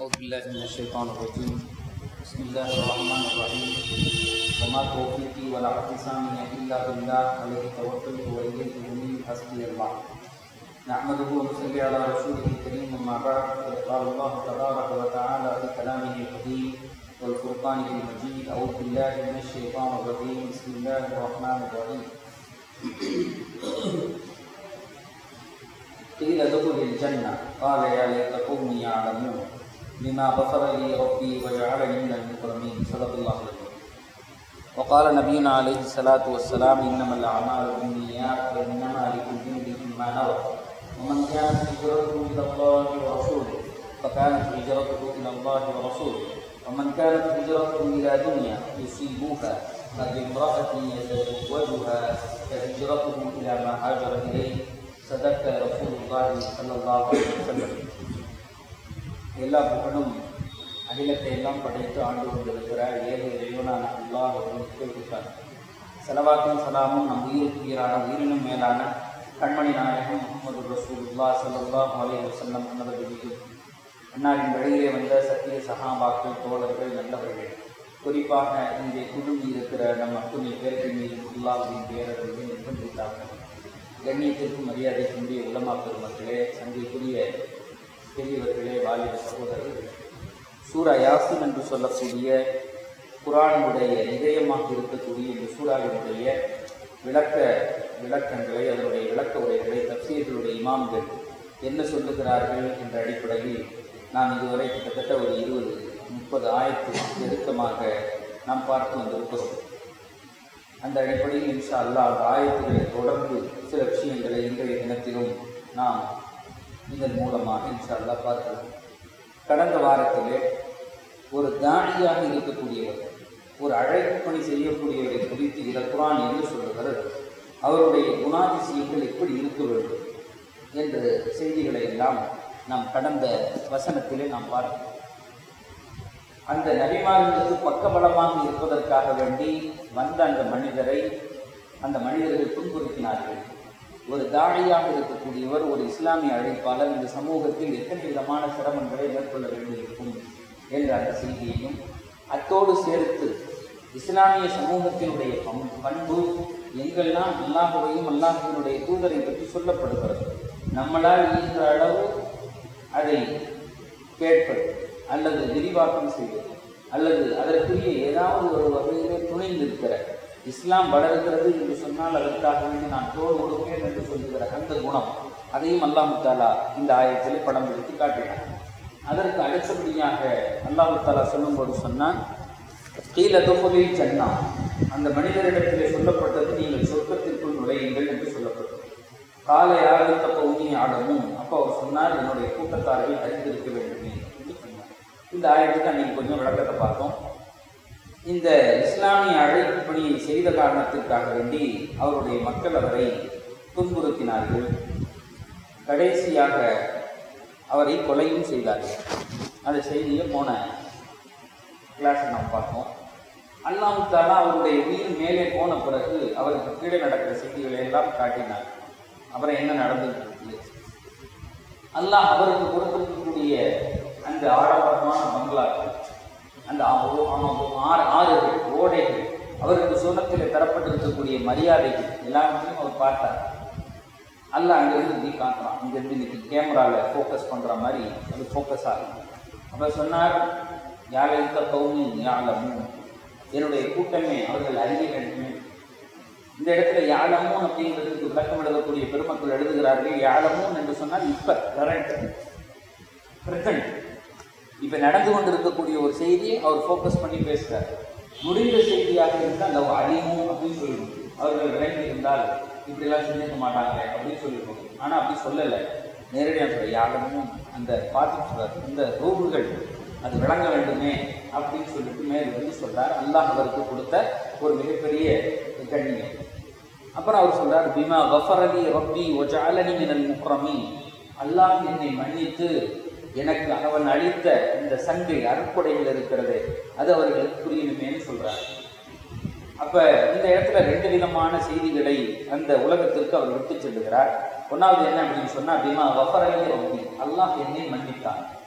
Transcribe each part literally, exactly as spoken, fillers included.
أعوذ بالله من الشيطان الرجيم بسم الله الرحمن الرحيم وما توفيقي ولا اعتصامي إلا بالله عليه توكلت وإليه أنيب حسبي الله نحمده ونصلي على رسوله الكريم أما بعد قال الله تبارك وتعالى في كلامه القديم والفرقان المجيد أعوذ بالله من الشيطان الرجيم بسم الله الرحمن الرحيم قيل ادخل الجنة قال يا ليت قومي يعلمون بما غفر لي ربي وجعلني من المكرمين صدق الله العظيم. وقال نبينا عليه الصلاة والسلام إنما الأعمال بالنيات وإنما لكل امرئ ما نوى ومن كانت هجرته إلى الله ورسوله فكانت هجرته إلى الله ورسوله ومن كانت هجرته إلى دنيا يصيبها فبامرأة يتزوجها فهجرته إلى ما هاجر إليه صدق رسول الله صلى الله عليه وسلم. எல்லா புகழும் அகிலத்தை எல்லாம் படைத்து ஆண்டு கொண்டிருக்கிற ஏழு இறைவனான அல்லாஹ் ஒருவனுக்கு செலவாக்கும் சலாமும் நம் உயிருக்கு உயிரான உயிரினும் மேலான கண்மணி நாயகம் முஹம்மது ரசூலுல்லாஹ் ஸல்லல்லாஹு அலைஹி வஸல்லம் அவர்கள் அன்னாரின் வழியிலே வந்த சத்திய சஹாபாக்கள் தோழர்கள் நல்லவர்கள், குறிப்பாக இங்கே குழுமி இருக்கிற நம் அத்துணை பேர்கள் மீது அல்லாஹ்வின் பேரர்கள் நிர்பந்தித்தார்கள். கண்ணியத்திற்கும் மரியாதைக்குரிய உலமா பெருமக்களே, சங்கைக்குரிய பெரியவர்களே, வாலிப சகோதரர்கள், சூரா யாசின் என்று சொல்லக்கூடிய குர்ஆனுடைய இதயமாக இருக்கக்கூடிய இந்த சூறாவினுடைய விளக்க விளக்கங்களை அதனுடைய விளக்க உரைகளை தஃசீர்களுடைய இமாம்கள் என்ன சொல்லுகிறார்கள் என்ற அடிப்படையில் நாம் இதுவரை கிட்டத்தட்ட ஒரு இருபது முப்பது ஆயிரத்து நெருக்கமாக நாம் பார்த்து வந்திருக்கிறோம். அந்த அடிப்படையில் இன்ஷா அல்லாஹ் அந்த ஆயத்துக்களை தொடர்ந்து சில விஷயங்களை இன்றைய தினத்திலும் நாம் இதன் மூலமாக இன்ஷா அல்லாஹ் பார்க்கலாம். கடந்த வாரத்திலே ஒரு தானியாக இருக்கக்கூடியவர், ஒரு அழைப்பு பணி செய்யக்கூடியவரை குறித்து இத குர்ஆன் என்று சொல்லுகிறது, அவருடைய குணாதிசயங்கள் எப்படி இருக்க வேண்டும் என்ற செய்திகளை எல்லாம் நாம் கடந்த வசனத்திலே நாம் பார்க்கிறோம். அந்த நபிமார்களுக்கு பக்கபலமாக இருப்பதற்காக வேண்டி வந்த அந்த மனிதரை அந்த மனிதர்கள் துன்புறுத்தினார்கள். ஒரு தாழியாக இருக்கக்கூடியவர், ஒரு இஸ்லாமிய அழைப்பாளர் இந்த சமூகத்தில் எத்தனை விதமான சிரமங்களை மேற்கொள்ள வேண்டியிருக்கும் என்ற அந்த செய்தியையும் அத்தோடு சேர்த்து இஸ்லாமிய சமூகத்தினுடைய பண்பு எங்கெல்லாம் அல்லாஹுவையும் அல்லாஹுவினுடைய தூதரை பற்றி சொல்லப்படுகிறது, நம்மளால் இயன்ற அளவு அதை கேட்பது அல்லது விரிவாக்கம் செய்வது அல்லது அதற்குரிய ஏதாவது ஒரு வகையிலே துணைந்திருக்கிற, இஸ்லாம் வளர்கிறது என்று சொன்னால் அதற்காக வேண்டி நான் தோல் கொடுப்பேன் என்று சொல்லுகிற அந்த குணம், அதையும் அல்லாஹ் தஆலா இந்த ஆயத்திலே படம் பிடித்து காட்டினார். அதற்கு அடுத்தபடியாக அல்லாஹ் தஆலா சொல்லும்போது சொன்னான், கீழ துஃபுலில் ஜன்னா, அந்த மனிதரிடத்திலே சொல்லப்பட்டது நீங்கள் சொர்க்கத்திற்குள் நுழையுங்கள் என்று சொல்லப்பட்டது. காலை ஆரம்பித்தப்ப உண்மை ஆடமும், அப்போ அவர் சொன்னார் என்னுடைய கூட்டத்தார்கள் அறிந்திருக்க வேண்டுமே என்று சொன்னார். இந்த ஆயத்துக்கு அன்றைக்கி கொஞ்சம் விளக்கத்தை பார்த்தோம். இந்த இஸ்லாமிய அழைப்பு பணியை செய்த காரணத்திற்காக வேண்டி அவருடைய மக்கள் அவரை துன்புறுத்தினார்கள், கடைசியாக அவரை கொலையும் செய்தார்கள். அந்த செய்தியை போன கிளாஸை நாம் பார்த்தோம். அல்லாஹ் தஆலா அவருடைய உயிர் மேலே போன பிறகு அவருக்கு கீழே நடக்கிற செய்திகளை எல்லாம் காட்டினார். அப்புறம் என்ன நடந்துருக்கு, அல்லாஹ் அவருக்கு கொடுத்திருக்கக்கூடிய அந்த ஆடம்பரமான பங்களாக்கள், அந்த ஆறு ஆறுகள் ஓடைகள், அவருக்கு சொர்க்கத்தில் தரப்பட்டிருக்கக்கூடிய மரியாதைகள் எல்லாத்தையும் அவர் பார்த்தார். அல்லாஹ் அங்கிருந்து இப்படி காட்டுறான், இங்கிருந்து இன்னைக்கு கேமராவில் ஃபோக்கஸ் பண்ணுற மாதிரி அது ஃபோக்கஸ் ஆகும். அப்போ சொன்னார், யாழைத்த கௌமி யாழமும், என்னுடைய கூட்டமே அவர்கள் அறிய வேண்டுமே. இந்த இடத்துல யாழமும் அப்படிங்கிறதுக்கு விளக்கம் எழுதக்கூடிய பெருமக்கள் எழுதுகிறார்கள், யாழமும் என்று சொன்னால் இப்போ கரண்ட் பிரசன்ட் இப்போ நடந்து கொண்டிருக்கக்கூடிய ஒரு செய்தியை அவர் ஃபோக்கஸ் பண்ணி பேசுகிறார். முடிந்த செய்தியாக இருந்தால் லவ் அழியும் அப்படின்னு சொல்லிடும், அவர்கள் விளங்கி இருந்தால் இப்படிலாம் செஞ்சுக்க மாட்டாங்க அப்படின்னு சொல்லியிருக்கோம். ஆனால் அப்படி சொல்லலை, நேரடியாக சொல்ல யாழமும் அந்த பார்த்து சொல்கிறார், இந்த ரூபுகள் அது விளங்க வேண்டுமே அப்படின்னு சொல்லிட்டு மேல் வந்து சொல்கிறார். அல்லாஹ் அவருக்கு கொடுத்த ஒரு மிகப்பெரிய கண்ணியம். அப்புறம் அவர் சொல்கிறார், பிமா கஃபரலி ரப்பி வஜஅலனி மினல் முக்ரமீன், அல்லாஹ் என்னை மன்னித்து எனக்கு அவன் அளித்த இந்த சங்கை அருட்கொடையில் இருக்கிறது அது அவர்களுக்கு புரியணுமேன்னு சொல்கிறார். அப்போ இந்த இடத்துல ரெண்டு விதமான செய்திகளை அந்த உலகத்திற்கு அவர் விட்டு செல்லுகிறார். ஒன்றாவது என்ன அப்படின்னு சொன்னால், பிமா கஃபரலி ரப்பி, அல்லாஹ் என்னை மன்னித்தான்.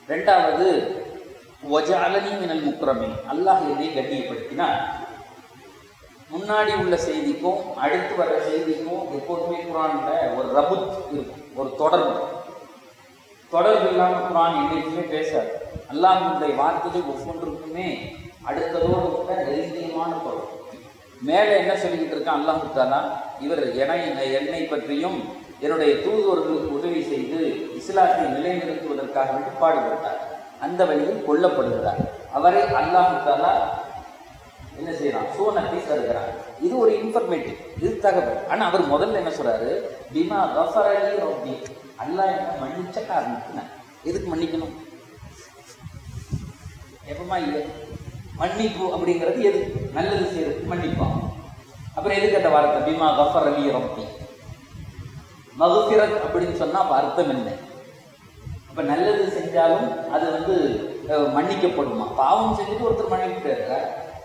ரெண்டாவது வஜஅலனி மினல் முக்ரமீன், அல்லாஹ் என்னை கண்ணியப்படுத்தினார். முன்னாடி உள்ள செய்திக்கும் அடுத்து வர்ற செய்திக்கும் எப்போதுமே குர்ஆன்ல ஒரு ரபுத் இருக்கும், ஒரு தொடர்பு. தொடர்பு இல்லாமல் குர்ஆன் என்றைக்குமே பேசாது. அல்லாஹ்வுடைய வார்த்தைகள் ஒவ்வொன்றுக்குமே அடுத்ததோடு கூட நெருங்கியமான தொடர்பு. மேலே என்ன சொல்லிக்கிட்டு இருக்கான் அல்லாஹ் தஆலா, இவர் என்னை என்னை பற்றியும் என்னுடைய தூதுவர்களுக்கு உதவி செய்து இஸ்லாத்தை நிலைநிறுத்துவதற்காக வேண்டி பாடுபட்டார், அந்த வழியில் கொல்லப்படுகிறார். அவரை அல்லாஹ் தஆலா என்ன செய்யறான், சூனத்தை தருகிறார். இது ஒரு இன்ஃபர்மேட்டிவ், இது தகவல். ஆனால் அவர் முதல்ல என்ன சொல்றாரு, பிமா கஃபரலி ரப்பி, அல்லாஹ் என்ன மன்னிச்ச காரணத்துக்கு. எதுக்கு மன்னிக்கணும்? எப்பமா இல்லை மன்னிப்பு அப்படிங்கிறது எது? நல்லது செய்யறதுக்கு மன்னிப்பான். அப்புறம் எதுக்கு அந்த வார்த்தை பிமா கஃபரலி ரப்பி? மகுஃபிரத் அப்படின்னு சொன்னா அப்ப அர்த்தம் என்ன? அப்ப நல்லது செஞ்சாலும் அது வந்து மன்னிக்கப்படுமா? பாவம் செஞ்சுட்டு ஒருத்தர் மன்னிக்கிட்டாரு.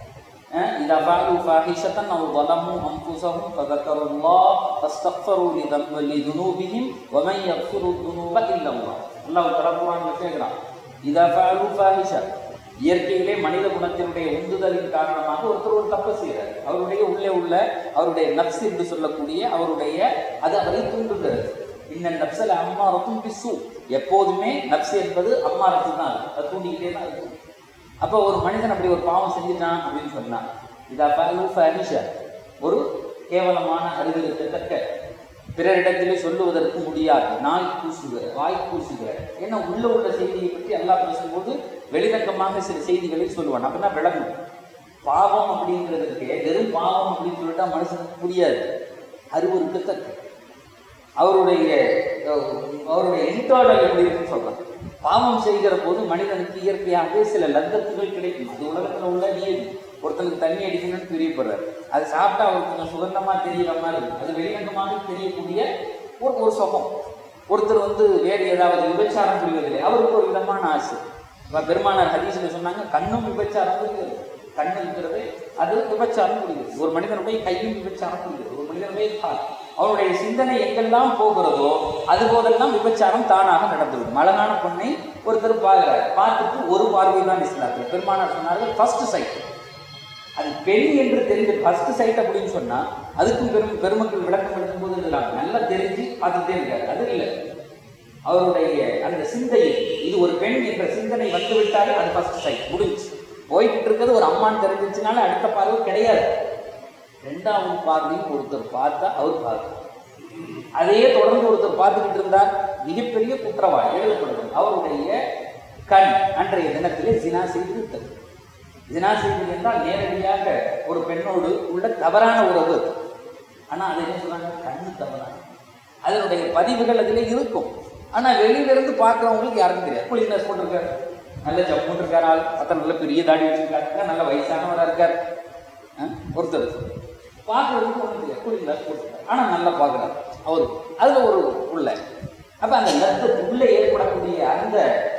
إذا فعلوا فاحشة أو ظلموا أنفسهم فذكروا الله فاستغفروا لذنوبهم ومن يغفر الذنوب إلا الله. அல்லாஹ் தஆலா குர்ஆன்ல சொல்றான், إذا فعلوا فاحشة, இயற்கையிலே மனித குணத்தினுடைய உந்துதலின் காரணமாக ஒருத்தர் ஒரு தப்பு செய்கிறார். அவருடைய உள்ளே உள்ள அவருடைய நப்ஸ் என்று சொல்லக்கூடிய அவருடைய அது அவரை தூண்டுகிறது. இன்ன நப்ஸல அம்மாரத்தும் பிஸ்ஸூ, எப்போதுமே நப்ஸ் என்பது அம்மாரத்து தான், அது தூண்டிக்கிட்டே தான் இருக்கும். அப்போ ஒரு மனிதன் அப்படி ஒரு பாவம் செஞ்சுட்டான் அப்படின்னு சொன்னான், இதா ஃபஅலு ஃபஹிஷா, ஒரு கேவலமான அறிவிருக்கத்தக்க பிறரிடத்திலே சொல்லுவதற்கு முடியாது நாய் கூசுகிற வாய் கூசுகிற, ஏன்னா உள்ள உள்ள செய்தியை பற்றி அல்லாஹ் பேசும்போது வெளிரங்கமாக சில செய்திகளை சொல்லுவான். அப்படின்னா விளங்கும். பாவம் அப்படிங்கிறதுக்கு வெறும் பாவம் அப்படின்னு சொல்லிட்டா மனுஷனுக்கு புரியாது. அறிவுறுக்கத்தக்க அவருடைய அவருடைய இன்டர்னல் எப்படி இருக்குன்னு சொல்றான். பாவம் செய்கிற போது மனிதனுக்கு இயற்கையாகவே சில லத்தத்துகள் கிடைக்கும். அது உலகத்தில் உள்ள நியதி. ஒருத்தனுக்கு தண்ணி அடிக்கணும்னு பிரியப்படுறாரு, அது சாப்பிட்டா அவருக்கு கொஞ்சம் சுகந்தமா தெரியற மாதிரி இருக்கும். அது வெளிரங்கமாக தெரியக்கூடிய ஒரு ஒரு சுகம். ஒருத்தர் வந்து வேறு ஏதாவது விபச்சாரம் புரிவதில்லை, அவருக்கு ஒரு விதமான ஆசை. பெருமானார் ஹதீஸ்ல சொன்னாங்க, கண்ணும் விபச்சாரம் புரிகிறது. கண்ணு இருக்கிறது அது விபச்சாரம் புரிகிறது. ஒரு மனிதனுடைய கையும் விபச்சாரம் புரிகிறது. ஒரு மனிதனுடைய கால், அவருடைய சிந்தனை எங்கெல்லாம் போகிறதோ அது போதெல்லாம் விபச்சாரம் தானாக நடந்துவிடும். அழகான பொண்ணை ஒருத்தர் பார்க்கிறார், பார்த்துட்டு ஒரு பார்வை தான் இஸ்லாத்தில். பெருமானார் சொன்னார்கள் ஃபர்ஸ்ட் சைட், அது பெண் என்று தெரிஞ்சு ஃபர்ஸ்ட் சைட் அப்படின்னு சொன்னா அதுக்கும் பெரும் பெருமக்கள் விளக்கம் எடுக்கும் போது நல்லா தெரிஞ்சு பார்த்துட்டே இருக்காரு. அது இல்லை, அவருடைய அந்த சிந்தையை இது ஒரு பெண் என்ற சிந்தனை வந்து விட்டாலே அது ஃபர்ஸ்ட் சைட் முடிஞ்சு. போய்கிட்டு இருக்கிறது ஒரு அம்மான்னு தெரிஞ்சிச்சுனால அடுத்த பார்வை கிடையாது. ரெண்டாவது பார்வையும் ஒருத்தர் பார்த்தா அவர் பார்க்க, அதையே தொடர்ந்து ஒருத்தர் பார்த்துக்கிட்டு இருந்தார், மிகப்பெரிய குற்றவாளி எழுதப்படுது. அவருடைய கண் அன்றைய தினத்திலே ஜினா செய்து விட்டது. ஜினா செய்வது என்றால் நேரடியாக ஒரு பெண்ணோடு உள்ள தவறான உறவு. ஆனா அதை என்ன சொல்றாங்க, கண்ணு தவறான, அதனுடைய பதிவுகள் அதிலே இருக்கும். ஆனா வெளியிலிருந்து பார்க்கிறவங்களுக்கு யாருக்கும் தெரியாது. கூலிங் கிளாஸ் போட்டிருக்காரு, நல்ல ஜப்பு இருக்காரு, ஆள் பார்த்தா நல்ல பெரிய தாடி வச்சிருக்காரு, நல்ல வயசானவராக இருக்கார். ஒருத்தர் பார்க்கறதுக்கு ஒன்றும் தெரியாது, கூலிங் கிளாஸ் போட்டிருக்காரு, ஆனா நல்லா பார்க்குறாரு அவரு. அதுல ஒரு உள்ள அப்ப அந்த லத்தத்து உள்ளே ஏற்படக்கூடிய அந்த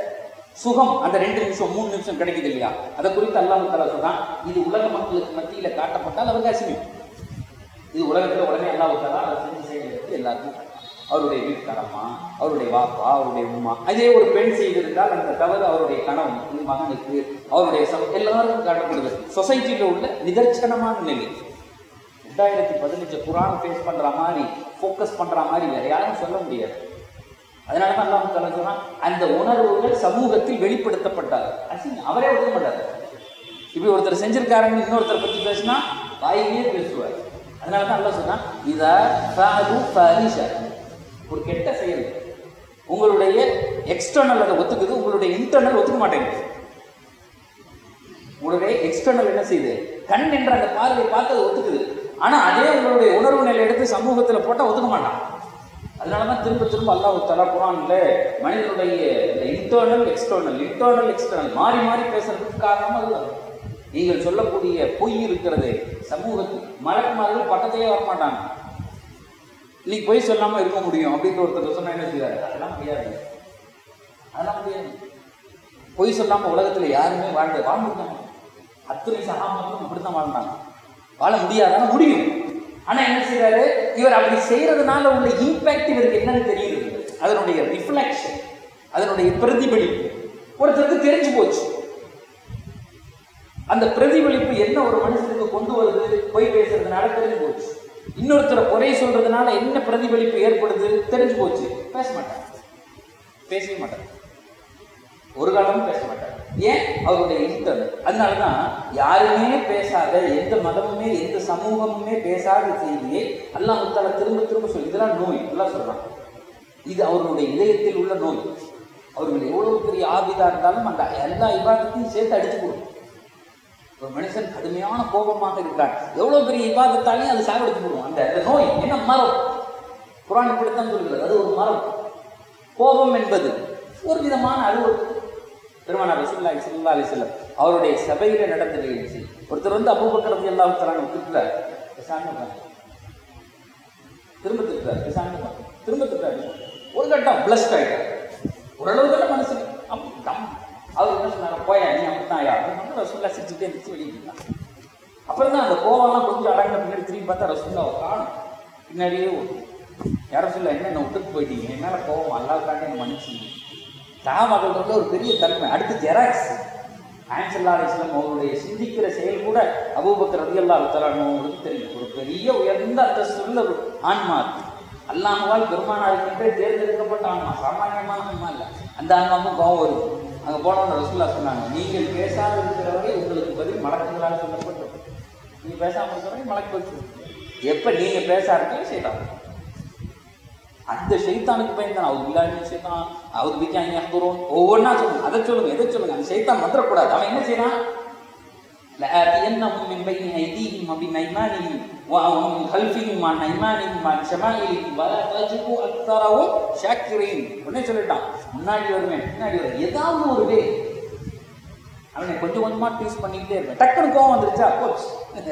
சுகம் அந்த ரெண்டு நிமிஷம் மூணு நிமிஷம் கிடைக்குது இல்லையா, அதை குறித்து அல்லாஹ் தஆலா சொல்றான், இது உலக மக்களுக்கு மத்தியில காட்டப்பட்டால் அவருக்கு அசிங்கம். இது உலகத்துல உடனே அல்லாஹ் தஆலா அதை செஞ்சு செய்யறது எல்லாருக்கும். அவருடைய வீட்டுக்காரம்மா, அவருடைய வாப்பா, அவருடைய உமா, அதே ஒரு பெண் செய்திருந்தால் அந்த தவறு அவருடைய கணவனுக்கு, மகனுக்கு, அவருடைய எல்லாருக்கும் காட்டப்படுது. சொசைட்டியில உள்ள நிதர்சனமான நிலை. ரெண்டாயிரத்தி பதினஞ்சு குர்ஆன் ஃபேஸ் பண்ற மாதிரி ஃபோக்கஸ் பண்ற மாதிரி வேற யாரும் சொல்ல முடியாது. அதனாலதான் அல்லாஹ் தஆலா சொல்றான், அந்த உணர்வுகள் சமூகத்தில் வெளிப்படுத்தப்பட்டார். அவரே ஒதுக்க மாட்டார். இப்படி ஒருத்தர் செஞ்சிருக்காருன்னு இன்னொருத்தர் பத்தி பேசினா வாயிலேயே பேசுவார். அதனாலதான் அல்லாஹ் சொல்றான், இதா ஃபஅலு ஃபஹிஷா, ஒரு கெட்ட செயல் உங்களுடைய எக்ஸ்டர்னல் அதை ஒத்துக்குது, உங்களுடைய இன்டர்னல் ஒத்துக்க மாட்டேங்குது. உங்களுடைய எக்ஸ்டர்னல் என்ன செய்யுது, கண் என்ற அந்த பார்வை பார்த்து அதை ஒத்துக்குது. ஆனா அதே உங்களுடைய உணர்வு நிலை எடுத்து சமூகத்துல போட்டா ஒத்துக்க மாட்டான். அதனாலதான் திரும்ப திரும்ப அல்லாஹ் தஆலா குர்ஆன்ல மனிதனுடைய இன்டர்னல் எக்ஸ்டர்னல் இன்டர்னல் எக்ஸ்டர்னல் மாறி மாறி பேசுறதுக்கு காரணம் அதுதான். நீங்கள் சொல்லக்கூடிய பொய் இருக்கிறது சமூகத்தில் மலக்குமார்கள் பக்கத்தையே வரமாட்டாங்க. இன்னைக்கு பொய் சொல்லாம இருக்க முடியும் அப்படின்னு ஒருத்தர் சொன்னா என்ன செய்வாரு, அதெல்லாம் முடியாது, அதெல்லாம் முடியாது. பொய் சொல்லாம உலகத்துல யாருமே வாழ்ந்து வாழ்ந்துட்டாங்க. அத்துணை சகாமத்தும் இப்படித்தான் வாழ்ந்தாங்க. வாழ முடியாதான முடியும். ஆனா என்ன செய்யறாரு, இவர் அப்படி செய்யறதுனால உள்ள இம்பாக்ட் இவருக்கு என்னன்னு தெரியுது, அதனுடைய ரிஃப்ளெக்ஷன், அதனுடைய பிரதிபலிப்பு. ஒருத்தருக்கு தெரிஞ்சு போச்சு. அந்த பிரதிபலிப்பு என்ன ஒரு மனுஷனுக்கு கொண்டு வருது, பொய் பேசுறதுனால தெரிஞ்சு போச்சு. இன்னொருத்தரை குறை சொல்றதுனால என்ன பிரதிபலிப்பு ஏற்படுது தெரிஞ்சு போச்சு. பேச மாட்டாங்க, பேசவே மாட்டாங்க, ஒரு காலமும் பேச மாட்டாங்க. ஏன்? அவருடைய இன்டர். அதனாலதான் யாருமே பேசாத, எந்த மதமுமே எந்த சமூகமுமே பேசாத செய்தியை அல்லாஹ் தஆலா திரும்ப திரும்ப சொல்லி, இதெல்லாம் நோய் எல்லாம் சொல்றான். இது அவர்களுடைய இதயத்தில் உள்ள நோய். அவர்கள் எவ்வளவு பெரிய ஆபிதா இருந்தாலும் அந்த எல்லா இபாதத்தையும் சேர்த்து அடிச்சு கொடுக்கும். ஒரு மனுஷன் கடுமையான கோபமாக இருக்கிறார், எவ்வளவு பெரிய இபாதத்தாலையும் அது சாகடிச்சு கொடுக்கும். அந்த நோய் என்ன? மரம். குர்ஆன் இப்படித்தான் சொல்கிறது, அது ஒரு மரம். கோபம் என்பது ஒரு விதமான அலுவல். பெருமானார் ரசூலுல்லாஹி ஸல்லல்லாஹு அலைஹி வஸல்லம் அவருடைய சபையில நடந்த நிகழ்ச்சி. ஒருத்தர் வந்து அபூபக்கர் ரலியல்லாஹு தஆலா திட்டுறார், திரும்ப திட்டுறார், திரும்ப திட்டுறாரு. ஒரு கட்டம் பிளஸ்ட் ஆயிட்டார். ஓரளவு தானே மனசு. அவர் என்ன சொன்னாங்க, போயா நீ அப்படித்தான் யா அப்படின்னு ரசூலுல்லாஹ் சிரிச்சுட்டே இருந்துச்சு வெளியிட்டாங்க. அப்புறம் தான் அந்த கோவம்லாம் கொஞ்சம் அடங்கின பின்னாடி திரும்பி பார்த்தா ரசூலுல்லாஹ் காணும். பின்னாடியே யார சொல்ல என்ன என்ன விட்டுட்டு போயிட்டீங்க, என்னால கோவம் அல்லாஹ்க்காண்டி என்ன மன்னிச்சிங்க. சஹாபாக்கள் வந்து ஒரு பெரிய தன்மை. அடுத்து ஜெராக்ஸ் நாயகம் ஸல்லல்லாஹு அலைஹி வஸல்லம் அவருடைய சிந்திக்கிற செயல் கூட அபூபக்கர் ரலியல்லாஹு தஆலா அவங்களுக்கு தெரியும். ஒரு பெரிய உயர்ந்த அந்தஸ்துள்ள ஒரு ஆன்மா, அல்லாஹ்வால் பெருமானாருக்கென்றே தேர்ந்தெடுக்கப்பட்ட ஆன்மா, சாமானியமான ஆன்மா இல்லை. அந்த ஆன்மாவும் கோவம் வருது. அங்கே போனவங்க ரசூலுல்லாஹ் சொன்னாங்க, நீங்கள் பேசாமல் இருக்கிறவரை உங்களுக்கு பதில் மலக்குகளால் சொல்லப்பட்டது. நீங்க பேசாமல் இருக்கிறவரை மலக்கு வச்சு எப்ப நீங்க பேச ஆரம்பிக்க செய்யலாம். அந்த ஷைத்தானுக்கு பயந்தான். அவர் இல்லாமல் செய்தான், அவர் வீட்டாங்க அப்புறம் ஒவ்வொன்றா சொல்லுங்க, அதை சொல்லுங்க, எதை சொல்லுங்க. அந்த ஷைத்தான் வந்துடக்கூடாது. அவன் என்ன செய்யறான்? لآتينهم من بين أيديهم ومن أيمانهم ومن خلفهم وعن أيمانهم وعن شمائلهم ولا تجد أكثرهم شاكرين. உடனே சொல்லிட்டான், முன்னாடி வருவேன் பின்னாடி வருவேன், ஏதாவது ஒரு வே அவனை கொஞ்சம் கொஞ்சமா டீஸ் பண்ணிக்கிட்டே இருப்பேன். டக்குனு கோவம் வந்துருச்சா போச்சு.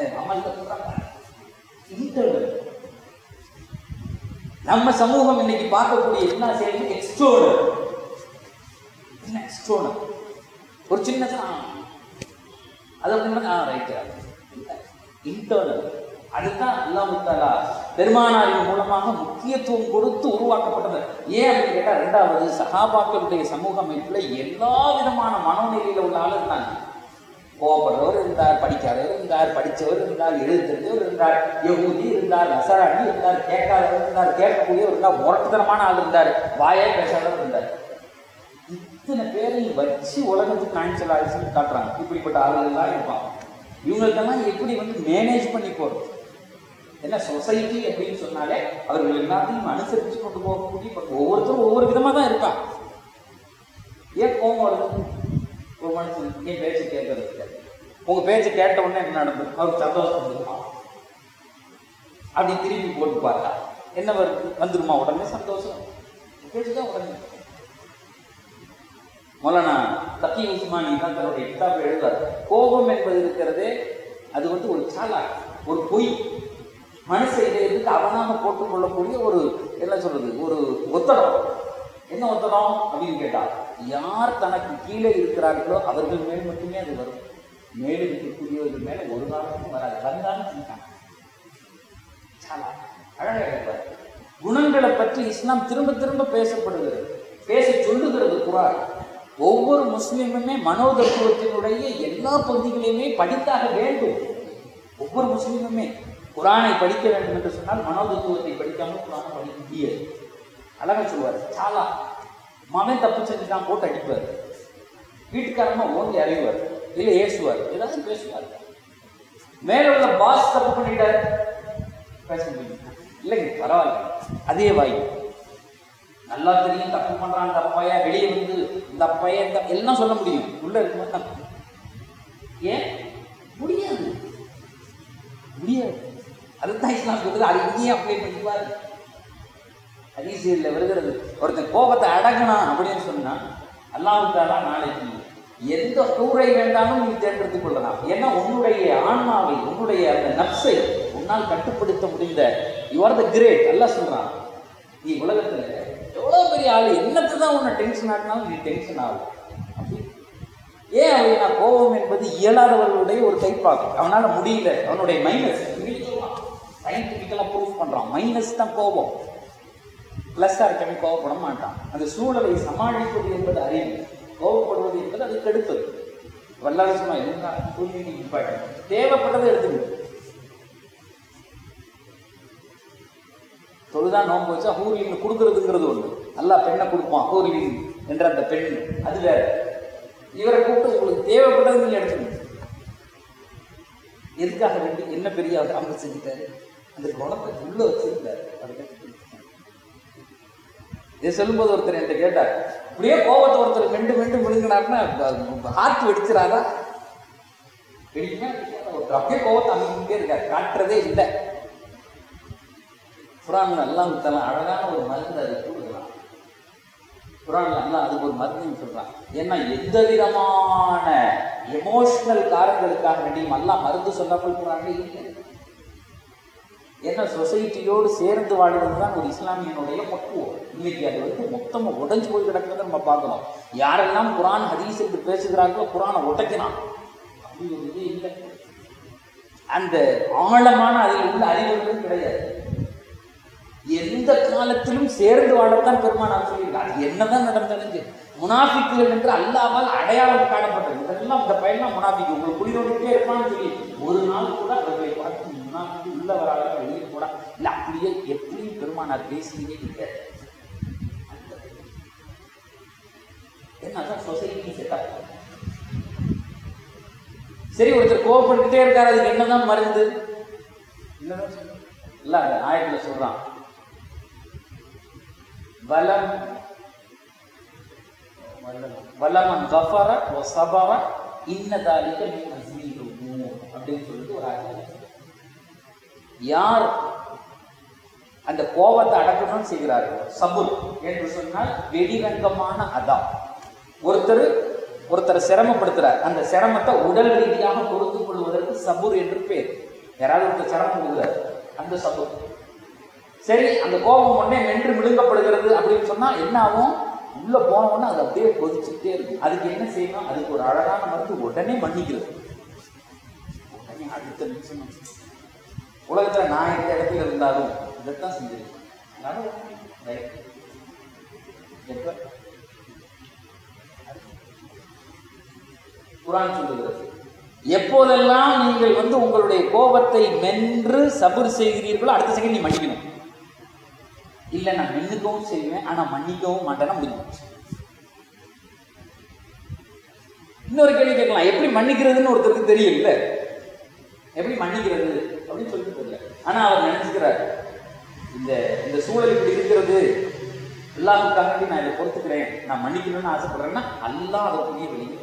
நம்ம சமூகம் இன்னைக்கு பார்க்கக்கூடிய என்ன செய்யணும்? எக்ஸ்ட்ரோனர். என்ன எக்ஸ்ட்ரோனர்? ஒரு சின்னதா அது இன்டர்னல். அதுதான் அல்லாஹ் தஆலா பெருமானாரின் மூலமாக முக்கியத்துவம் கொடுத்து உருவாக்கப்பட்டது. ஏன் அப்படின்னு கேட்டா, ரெண்டாவது சஹாபாக்களுடைய சமூக அமைப்புல எல்லா விதமான மனோநிலையில உள்ள ஆள் இருந்தாங்க. கோபப்படுறவர் இருந்தார், படிக்காதவர் இருந்தார், படித்தவர் இருந்தார், எழுத தெரிஞ்சவர் இருந்தார், யஹூதி இருந்தார், நசராணி இருந்தார், கேட்காதவர் இருந்தார், கேட்கக்கூடியவர் இருந்தார், முரட்டுத்தனமான ஆள் இருந்தார், வாயே பேசாதவர் இருந்தார். இத்தனை பேரையும் வச்சு உலகத்துக்கு நாயகம் ஸல்லல்லாஹு அலைஹி வஸல்லம் காட்டுறாங்க. இப்படிப்பட்ட ஆளுகள் தான் இருப்பாங்க. இவங்களுக்கெல்லாம் எப்படி வந்து மேனேஜ் பண்ணி போறது? என்ன சொசைட்டி அப்படின்னு சொன்னாலே அவர்கள் எல்லாத்தையும் அனுசரித்து கொண்டு போகக்கூடிய ஒவ்வொருத்தரும் ஒவ்வொரு விதமாக தான் இருப்பாங்க. ஏன் கோபம் வருது? ஒரு மனுஷன் ஏன் பேச்சு கேட்கறது இல்லை. உங்க பேச்சு கேட்ட உடனே என்ன நடந்தது? அவருக்கு சந்தோஷம் வந்துருமா? அப்படி திருப்பி போட்டு பார்த்தா என்ன வருது? வந்துருமா உடனே சந்தோஷம்? பேச்சுதான் உடனே. மௌலானா தக்கி உஸ்மானி தான் தன்னுடைய கிதாபில் எழுதுவார், கோபம் என்பது இருக்கிறதே அது வந்து ஒரு சாலா, ஒரு பொய். மனசை இதயத்துக்கு அவனாக போட்டுக்கொள்ளக்கூடிய ஒரு என்ன சொல்றது, ஒரு ஒத்தடம். என்ன ஒத்தடம் அப்படின்னு கேட்டா, யார் தனக்கு கீழே இருக்கிறார்களோ அவர்கள் மேல் மட்டுமே அது வரும். மேலும் இருக்கக்கூடியவர்கள் மேல ஒரு காலமும் வராது. வந்தாலும் செஞ்சாங்க சாலா. அழகாக இருப்பார். குணங்களை பற்றி இஸ்லாம் திரும்ப திரும்ப பேசப்படுகிறது, பேச சொல்லுகிறது குர்ஆன். ஒவ்வொரு முஸ்லீமுமே மனோதத்துவத்தினுடைய எல்லா பகுதிகளையுமே படித்தாக வேண்டும். ஒவ்வொரு முஸ்லீமுமே குர்ஆனை படிக்க வேண்டும் என்று சொன்னால் மனோதத்துவத்தை படிக்காமல் குர்ஆனை படிக்க முடியாது. அழகா சொல்லுவார், சாலா மகன் தப்பு செஞ்சுதான் போட்டு அடிப்பார், வீட்டுக்காரமா ஓங்கி அறிவார், இல்லை ஏசுவார், ஏதாவது பேசுவார். மேல உள்ள பாஸ் தப்பு பண்ணிட்டார், பேச முடியும் இல்லைங்க, பரவாயில்ல, அதே வாய் நல்லா தெரியும் தப்பு பண்றான் இந்த அப்பையா, வெளியே வந்து இந்த அப்பையா எல்லாம் சொல்ல முடியும், உள்ள இருக்கும். ஏன் முடியாது? முடியாது. அதுதான் இஸ்லாம் சொல்றது. அது இங்கேயும் அப்ளை பண்ணிப்பாரு. ஹதீஸ்ல வருகிறது, ஒருத்தன் கோபத்தை அடங்கணும் அப்படின்னு சொன்னா அல்லாஹ் தஆலா நாளைக்கு எந்த ஊரை வேண்டாலும் நீ தேர்ந்தெடுத்துக் கொள்ளலாம். ஏன்னா உன்னுடைய ஆன்மாவை, உன்னுடைய அந்த நப்சை உன்னால் கட்டுப்படுத்த முடிந்த you are the great. Allah சொல்றான், நீ உலகத்துல எவ்வளவு பெரிய ஆளு, என்னத்தை தான் உன்னை டென்ஷன் ஆகினாலும் நீ டென்ஷன் ஆகும். அப்படி ஏன் அப்படின்னா கோபம் என்பது இயலாதவர்களுடைய ஒரு கைப்பாகும். அவனால முடியல, அவனுடைய மைனஸ். சயின்டிபிக்கலா ப்ரூஃப் பண்றான், மைனஸ் தான் கோபம். பிளஸ்ஸா இருக்கவே கோபப்பட மாட்டான். அந்த சூழலை சமாளிப்பது என்பது அறிவு. கோபப்படுவது என்பது அது கெடுத்தது. வல்லரசுமா இருந்தா சூழ்நிலை நிப்பாட்டு தேவைப்பட்டதை எடுத்துக்கணும். தொழுதான் நோன்பு வச்சா ஹூரின் கொடுக்கறதுங்கிறது ஒண்ணு. அல்லாஹ் பெண்ணை கொடுப்பான் ஹூரின் என்ற அந்த பெண், அது வேற. இவரை கூப்பிட்டு உங்களுக்கு தேவைப்பட்டது நீங்க எடுத்துக்கணும். எதுக்காக வேண்டி என்ன பெரிய அவங்க செஞ்சுட்டாரு, அந்த குணத்தை உள்ள வச்சிருந்தாரு. இதை சொல்லும்போது ஒருத்தர் என்கிட்ட கேட்டார், அப்படியே கோபத்தை ஒருத்தர் மெண்டு மெண்டு விழுங்கினாருன்னா ஹார்ட் வெடிச்சிடாதா? வெடிக்குமே. ஒருத்தர் அப்படியே கோபத்தை அமைக்கிட்டே இருக்காரு, காட்டுறதே இல்லை. குர்ஆன்ல அல்லாஹ் தஆலா அழகான ஒரு மருந்து அதை கொடுக்கலாம். குர்ஆன்ல அல்லாஹ் அதுக்கு ஒரு மருந்துன்னு சொல்றான். ஏன்னா எந்த விதமான எமோஷனல் காரணங்களுக்காக வேண்டியும் அல்லாஹ் மருந்து சொல்லாமல் குர்ஆன்ல இல்லை. ஏன்னா சொசைட்டியோடு சேர்ந்து வாழ்வது தான் ஒரு இஸ்லாமியனுடைய பக்குவம். இன்னைக்கு அது வந்து மொத்தமாக உடைஞ்சு போய் கிடக்கிறத நம்ம பார்க்கணும். யாரெல்லாம் குர்ஆன் ஹதீஸ் என்று பேசுகிறார்களோ குர்ஆனை உடைக்கிறான். அப்படி ஒரு இதே இல்லை. அந்த ஆழமான அதில் உள்ள அறிவுகளும் கிடையாது. எந்த காலத்திலும் சேர்ந்து வாழத்தான் பெருமானார் சொல்லியிருக்கார். அது என்னதான் நடந்தது, முனாஃபிக்குகள் என்று அல்லாஹ்வால் அடையாளம் காணப்பட்டது. இதெல்லாம் இந்த பையன்லாம் முனாஃபிக்கு, உங்களுக்கு குளிரோட்டுக்கே இருப்பான்னு சொல்லி ஒரு நாள் கூட அவர்களை பார்த்து முனாஃபிக்கு உள்ளவராக வெளியே கூட இல்லை. அப்படியே எப்படியும் பெருமானார் பேசியே இல்லை. என்னதான் சொசைட்டி செட்டப். சரி, ஒருத்தர் கோவப்பட்டுக்கிட்டே இருக்காரு, அதுக்கு என்னதான் மருந்து? என்னதான் சொல்ல இல்ல, அந்த ஆயத்துல சொல்றான், வலம் வலமன் கஃபர வ ஸபர இன்ன ذلك من عزم الامور அப்படின்னு சொல்லிட்டு ஒரு ஆயத்து. யார் அந்த கோபத்தை அடக்கணும்னு செய்கிறார்கள், சபுர் என்று சொன்னால் வெளிரங்கமான அதான். ஒருத்தர் ஒருத்தரை சிரமப்படுத்துறார், அந்த சிரமத்தை உடல் ரீதியாக பொறுத்துக் கொள்வதற்கு சபுர் என்று பேர். யாராவது ஒருத்தர் சிரமம் கொடுக்குறாரு, அந்த சபுர். சரி, அந்த கோபம் உடனே மென்று விழுங்கப்படுகிறது அப்படின்னு சொன்னா என்ன ஆகும்? உள்ள போனோம்னா அது அப்படியே கொதிச்சுட்டே இருக்கும். அதுக்கு என்ன செய்யணும்? அதுக்கு ஒரு அழகான மருந்து, உடனே மன்னிக்கிறது. உடனே அடுத்த நிமிஷம் உலகத்துல நான் எந்த இடத்துல இருந்தாலும் இதைத்தான் செஞ்சிருக்கேன். குர்ஆன் சொல்லுகிறது, எப்போதெல்லாம் நீங்கள் வந்து உங்களுடைய கோபத்தை மென்று சபுர் செய்கிறீர்களோ அடுத்த செகண்ட் நீ மன்னிக்கணும். இல்லை, நான் மென்னுக்கவும் செய்வேன் ஆனா மன்னிக்கவும் மாட்டேன்னா முடியும். இன்னொரு கேள்வி கேட்கலாம், எப்படி மன்னிக்கிறதுன்னு ஒருத்தருக்கு தெரியல. எப்படி மன்னிக்கிறது அப்படின்னு சொல்லிட்டு தெரியல. ஆனா அவர் நினைச்சுக்கிறார், இந்த இந்த சூழல் இப்படி இருக்கிறது, அல்லாஹ்வுக்காக நான் இதை பொறுத்துக்கிறேன், நான் மன்னிக்கணும்னு ஆசைப்படுறேன்னா அல்லாஹ் அதற்குரிய வெளியே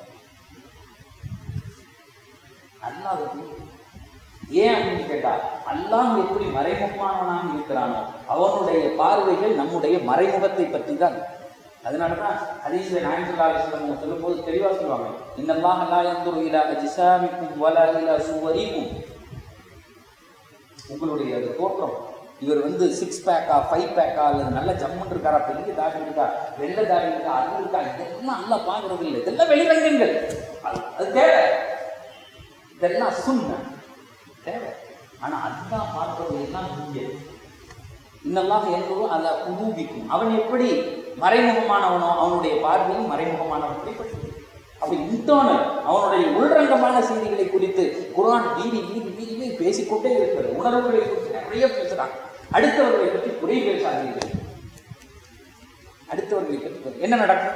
அல்லாஹ் அதற்கு. ஏன் அப்படின்னு கேட்டா, அல்லாஹ் எப்படி மறைமுகமானவனாக இருக்கிறானோ அவனுடைய பார்வைகள் நம்முடைய மறைமுகத்தை பற்றி தான். அதனாலதான் ஹதீஸ்ல நாயகம் ஸல்லல்லாஹு அலைஹி வஸல்லம் சொல்லும்போது தெளிவா சொல்லுவாங்க, இன்னல்லாஹ லா யன்துரு இலா அஜ்சாமிக்கும் வலா இலா சுவரிக்கும். உங்களுடைய அந்த தோற்றம், இவர் வந்து சிக்ஸ் பேக்கா ஃபைவ் பேக்கா அல்லது நல்ல ஜம்முன்னு இருக்காரா, பெரிய தாடி இருக்கா, வெள்ளை தாடி இருக்கா, அது இருக்கா, இதெல்லாம் நல்லா பார்க்கறது இல்லை. இதெல்லாம் வெளிரங்கங்கள், அது தேவை. இதெல்லாம் சுன்ன தேவை. ஆனா அதுதான் பார்ப்பது எல்லாம் இங்கே. இன்னெல்லாம் என்பதும் அதை உருவிக்கும். அவன் எப்படி மறைமுகமானவனோ அவனுடைய பார்வையும் மறைமுகமானவனை பற்றி. அப்படி இன்டர்னல் அவனுடைய உள்ரங்கமான செய்திகளை குறித்து குர்ஆன் வீதி வீதி வீதி பேசிக்கொண்டே இருக்கிறது. உணர்வுகளை குறித்து நிறைய பேசுறாங்க. அடுத்தவர்களை பற்றி குறை பேசாதீர்கள். அடுத்தவர்களை பற்றி என்ன நடக்கும்?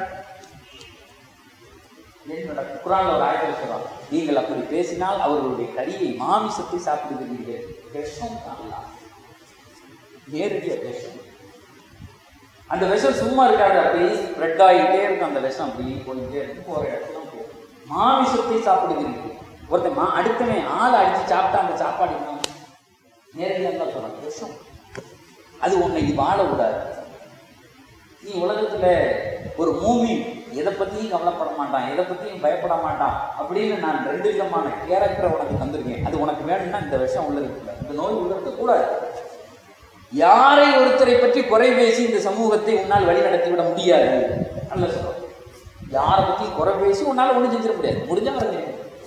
குர்ஆன்ல ஒரு ஆயத்தை சொல்றாங்க, நீங்கள் அப்படி பேசினால் அவர்களுடைய கரியை மாமிசத்தை சாப்பிடுகிறீர்கள். விஷம் தான், நேரடியா விஷம். அந்த விஷம் சும்மா இருக்காது, அப்படி ஸ்ப்ரெட் ஆகிட்டே இருக்கும். அந்த விஷம் அப்படி போயிட்டே இருக்கும், போற இடத்துல போகும். மாமிசத்தை சாப்பிடுகிறீர்கள். ஒருத்தன் மா அடுத்தவன் ஆளை அடிச்சு சாப்பிட்டா அந்த சாப்பாடு நேரடியாக தான் சொல்றாங்க, விஷம். அது உன்னை வாழ விடாது. நீ உலகத்துல ஒரு மூமி எதை பத்தியும் கவலைப்பட மாட்டான், எதை பத்தியும் பயப்பட மாட்டான் அப்படின்னு நான் ரெண்டு விதமான கேரக்டரை உனக்கு தந்திருக்கேன். அது உனக்கு வேணும்னா இந்த விஷயம் உள்ள இருக்குல்ல, இந்த நோய் உள்ள இருக்க கூடாது. யாரை ஒருத்தரை பற்றி குறை பேசி இந்த சமூகத்தை உன்னால் வழிநடத்தி விட முடியாது. நல்ல சொல்றோம், யாரை பத்தி குறை பேசி உன்னால ஒண்ணு செஞ்சிட முடியாது. முடிஞ்சா வர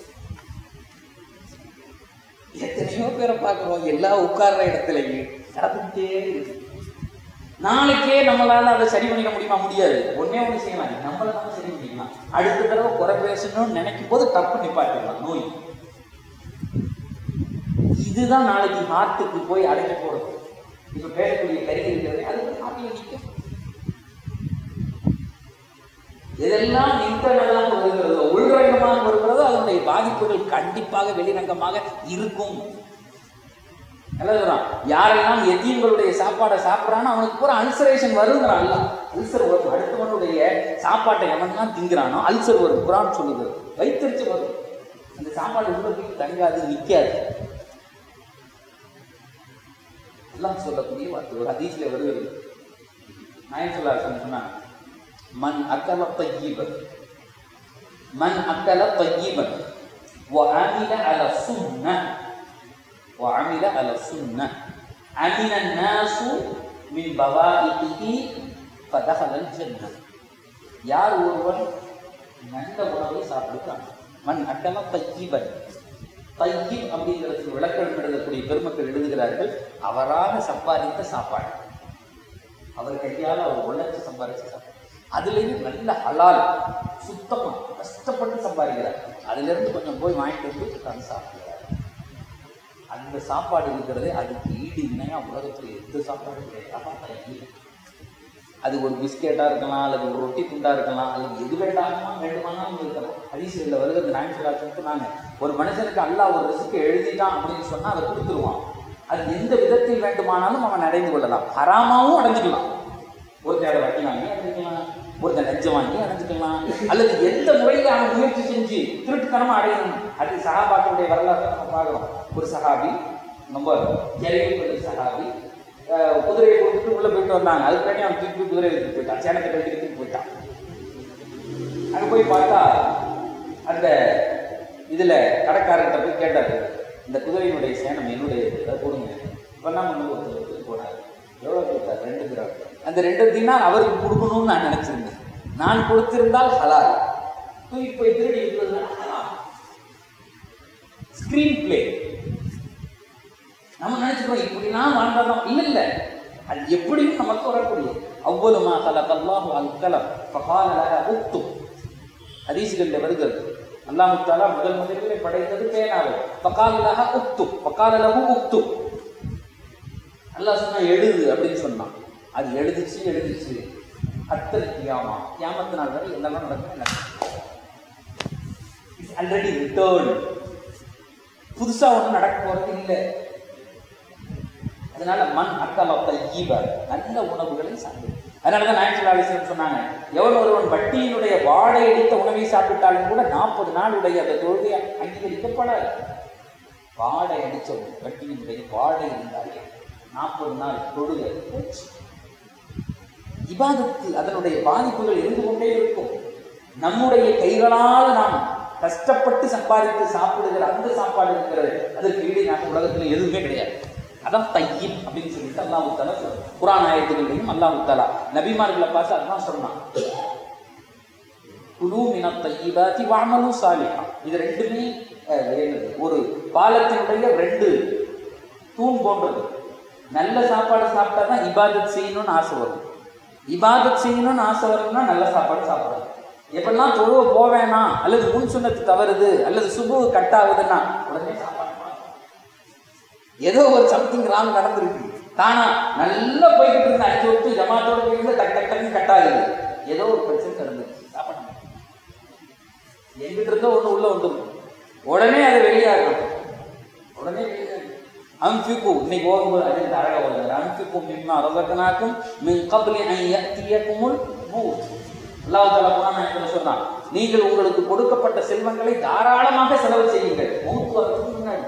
எத்தனையோ பேரை பார்க்கிறோம், எல்லா உட்கார்ற இடத்துலையும் நடந்துகிட்டே இருக்கு. நாளைக்கே நம்மளால அதை சரி பண்ணிக்க முடியுமா? முடியாது. ஒன்னே ஒண்ணு செய்யலாம், நம்மள நம்ம சரி பண்ணிக்கலாம். அடுத்த தடவை குறை பேசணும்னு நினைக்கும் போது தப்பு நிப்பாட்டிடலாம் நோய். இதுதான் நாளைக்கு ஹார்ட்டுக்கு போய் அடைக்க போறது. இப்ப பேசக்கூடிய கருவி இருக்கிறது அது ஹார்ட்ல நிற்கும். எதெல்லாம் இன்டர்னலாக வருகிறதோ உள்ரங்கமாக வருகிறதோ அதனுடைய பாதிப்புகள் கண்டிப்பாக வெளிரங்கமாக இருக்கும். நல்லதுதான். யாரெல்லாம் எதியங்களுடைய சாப்பாடை சாப்பிட்றானோ அவனுக்கு பூரா அல்சரேஷன் வருங்கிறான். அல்சர் வரும். அடுத்தவனுடைய சாப்பாட்டை எவன்லாம் திங்கிறானோ அல்சர் வரும். குரான் சொல்லுது வயிற்றுச்சு வரும். அந்த சாப்பாடு உள்ளத்துக்கு தங்காது, நிற்காது. எல்லாம் சொல்லக்கூடிய வார்த்தை ஒரு ஹதீஸ்ல வருகிறது. நாயகம் ஸல்லல்லாஹு அலைஹி வஸல்லம் சொன்னாங்க, மன் அக்கல தய்யிபன் மன் அக்கல தய்யிபன் வ அமில அல சுன்னஹ் வ அமில அல சுன்னஹ் அமின الناس மின் பவாஇஹி ஃபதஹலல் ஜன்னah. யார் ஒருவன் நல்ல உணவை சாப்பிடுகிறான், மன் அக்கல தய்யிபன், தையீப் அப்படிங்கிறதுக்கு விளக்கம் எழுதக்கூடிய பெருமக்கள் எழுதுகிறார்கள், அவராக சம்பாதித்த சாப்பாடு, அவர் கையால் அவர் உழைச்சி சம்பாதிச்ச சாப்பாடு, அதுலேயும் நல்ல ஹலால் சுத்தமாக கஷ்டப்பட்டு சம்பாதிக்கிறார், அதுலேருந்து கொஞ்சம் போய் வாங்கிட்டு வந்து உட்காந்து சாப்பிடுறார். அந்த சாப்பாடு இருக்கிறதே அதுக்கு ஈடு இணையாக உலகத்தில் எந்த சாப்பாடு கிடையாது. அது ஒரு பிஸ்கெட்டாக இருக்கலாம், அல்லது ஒரு ரொட்டி துண்டாக இருக்கலாம், அல்லது எது வேண்டாமா வேண்டுமானாலும் இருக்கலாம். ஹதீஸ்ல வருகிறது, நாயகம் ஸல்லல்லாஹு அலைஹி வஸல்லம் சொன்னாங்க, ஒரு மனுஷனுக்கு அல்லாஹ் ஒரு ரிஸ்க் எழுதிட்டான் அப்படின்னு சொன்னால் அதை கொடுத்துருவான். அது எந்த விதத்தில் வேண்டுமானாலும் அவன் அடைந்து கொள்ளலாம். ஹராமாவும் அடைஞ்சிக்கலாம். ஒருத்தர் வட்டி வாங்கி அடைஞ்சிக்கலாம், ஒருத்தர் லஞ்சம் வாங்கி அடைஞ்சிக்கலாம், அல்லது எந்த முறையில் அவன் முயற்சி செஞ்சு திருட்டுத்தனமாக அடையணும். அது சஹாபாக்களுடைய வரலாற்றை நம்ம பார்க்குறோம். ஒரு சஹாபி, நம்ம ஜெயலலிதா சஹாபி குதிரையை கொடுத்துட்டு உள்ள போயிட்டு வந்தாங்க. அதுக்காண்டி அவன் திருப்பி குதிரை எடுத்துட்டு போயிட்டான், சேனத்தை கட்டி எடுத்துட்டு போயிட்டான். அங்கே போய் பார்த்தா அந்த இதில் கடைக்காரர்கிட்ட போய் கேட்டார், இந்த குதிரையினுடைய சேனம் என்னுடைய அதை கொடுங்க. இப்போ என்ன பண்ண ஒருத்தர் போனார், எவ்வளோ கொடுத்தார்? ரெண்டு கிராம். அந்த ரெண்டு தினார் அவருக்கு கொடுக்கணும்னு நான் நினச்சிருந்தேன். நான் கொடுத்திருந்தால் ஹலால், தூக்கி போய் திருடி இருக்கிறதுனால ஹலால். ஸ்கிரீன் பிளே நம்ம நினைச்சுக்கிறோம் இப்படிலாம் வாழ்ந்தோம். இல்லை இல்லை, அது எப்படியும் நமக்கு வரக்கூடிய அவ்வளவுமா கலகல்லாஹு அல் கலம் ஃபகால லஹா உக்துப். ஹதீஸ்களில் வருகிறது, அல்லாஹ் தஆலா முதல் முதலில் படைத்தது பேனாவை. ஃபகால லஹா உக்துப், ஃபகால லஹு உக்துப். அல்லாஹ் சொன்னா எழுது அப்படின்னு சொன்னான். அது எழுதிச்சு எழுதிச்சு அத்தல் கியாமா, கியாமத்து நாள் வரை என்னெல்லாம் நடக்கும் ஆல்ரெடி ரிட்டர்ன். புதுசா ஒன்றும் நடக்க போறது இல்லை. அதனால மண் அக்கல தய்யிப, நல்ல உணவுகளை சாப்பிடு. அதனாலதான் நாயகம் ஸல்லல்லாஹு அலைஹி வஸல்லம் சொன்னாங்க, எவன் ஒருவன் வட்டியினுடைய வாடை அடித்த உணவை சாப்பிட்டாலும் கூட நாற்பது நாளுடைய அந்த தொழுகை அங்கீகரிக்கப்படாது. வாடை அடித்த வட்டியினுடைய வாடை இருந்தாலே நாற்பது நாள் தொழுகை போச்சு. இபாதத்து அதனுடைய பாதிப்புகள் இருந்து கொண்டே இருக்கும். நம்முடைய கைகளால் நாம் கஷ்டப்பட்டு சம்பாதித்து சாப்பிடுகிற அந்த சாப்பாடு இருக்கிறது, அதற்கு ஈடு நாங்கள் உலகத்தில் எதுவுமே கிடையாது. அதான் தையீப் அப்படின்னு சொல்லிட்டு அல்லாஹ் தஆலா சொல்றான். குர்ஆன் ஆயத்துகளையும் அல்லாஹ் தஆலா நபிமார்களை பார்த்து அதான் சொன்னான், குலூ மினத் தையிபாத்தி வஅமலு சாலிஹா. இது ரெண்டுமே ஒரு பாலத்தினுடைய ரெண்டு தூண் போன்றது. நல்ல சாப்பாடு சாப்பிட்டா தான் இபாதத் செய்யணும்னு ஆசை வரும். இபாதத் செய்யணும்னு ஆசை வரணும்னா நல்ல சாப்பாடு சாப்பிடணும். எப்பெல்லாம் தொழுவ போவேனா, அல்லது முன் சுன்னத்து தவறுது, அல்லது சுபு கட் ஆகுதுன்னா உடனே சாப்பாடு. ஏதோ ஒரு சம்திங் ராங் நடந்திருக்கு, தானா நல்லா போய்கிட்டு இருந்த அஞ்சு விட்டு ஜமாத்தோட போய் டக் டக் டக்குன்னு கட் ஆகுது, ஏதோ ஒரு பிரச்சனை நடந்துருக்கு. சாப்பாடு எங்கிட்ட இருந்தோ ஒன்று உள்ள வந்துடும், உடனே அதை வெளியாகணும். உடனே வெளியாகும். அன்ஃபிகு, இன்னைக்கு ஓகும்போது அதில் அழகாக வருது, அன்ஃபிகு மிம்மா ரஸக்னாக்கும் மின் கப்லி அன் யஅதியகுமுல் மௌத். அல்லாஹ் தஆலா குர்ஆனில் சொல்றான், நீங்கள் உங்களுக்கு கொடுக்கப்பட்ட செல்வங்களை தாராளமாக செலவு செய்யுங்கள், மௌத் வரதுக்கு முன்னாடி.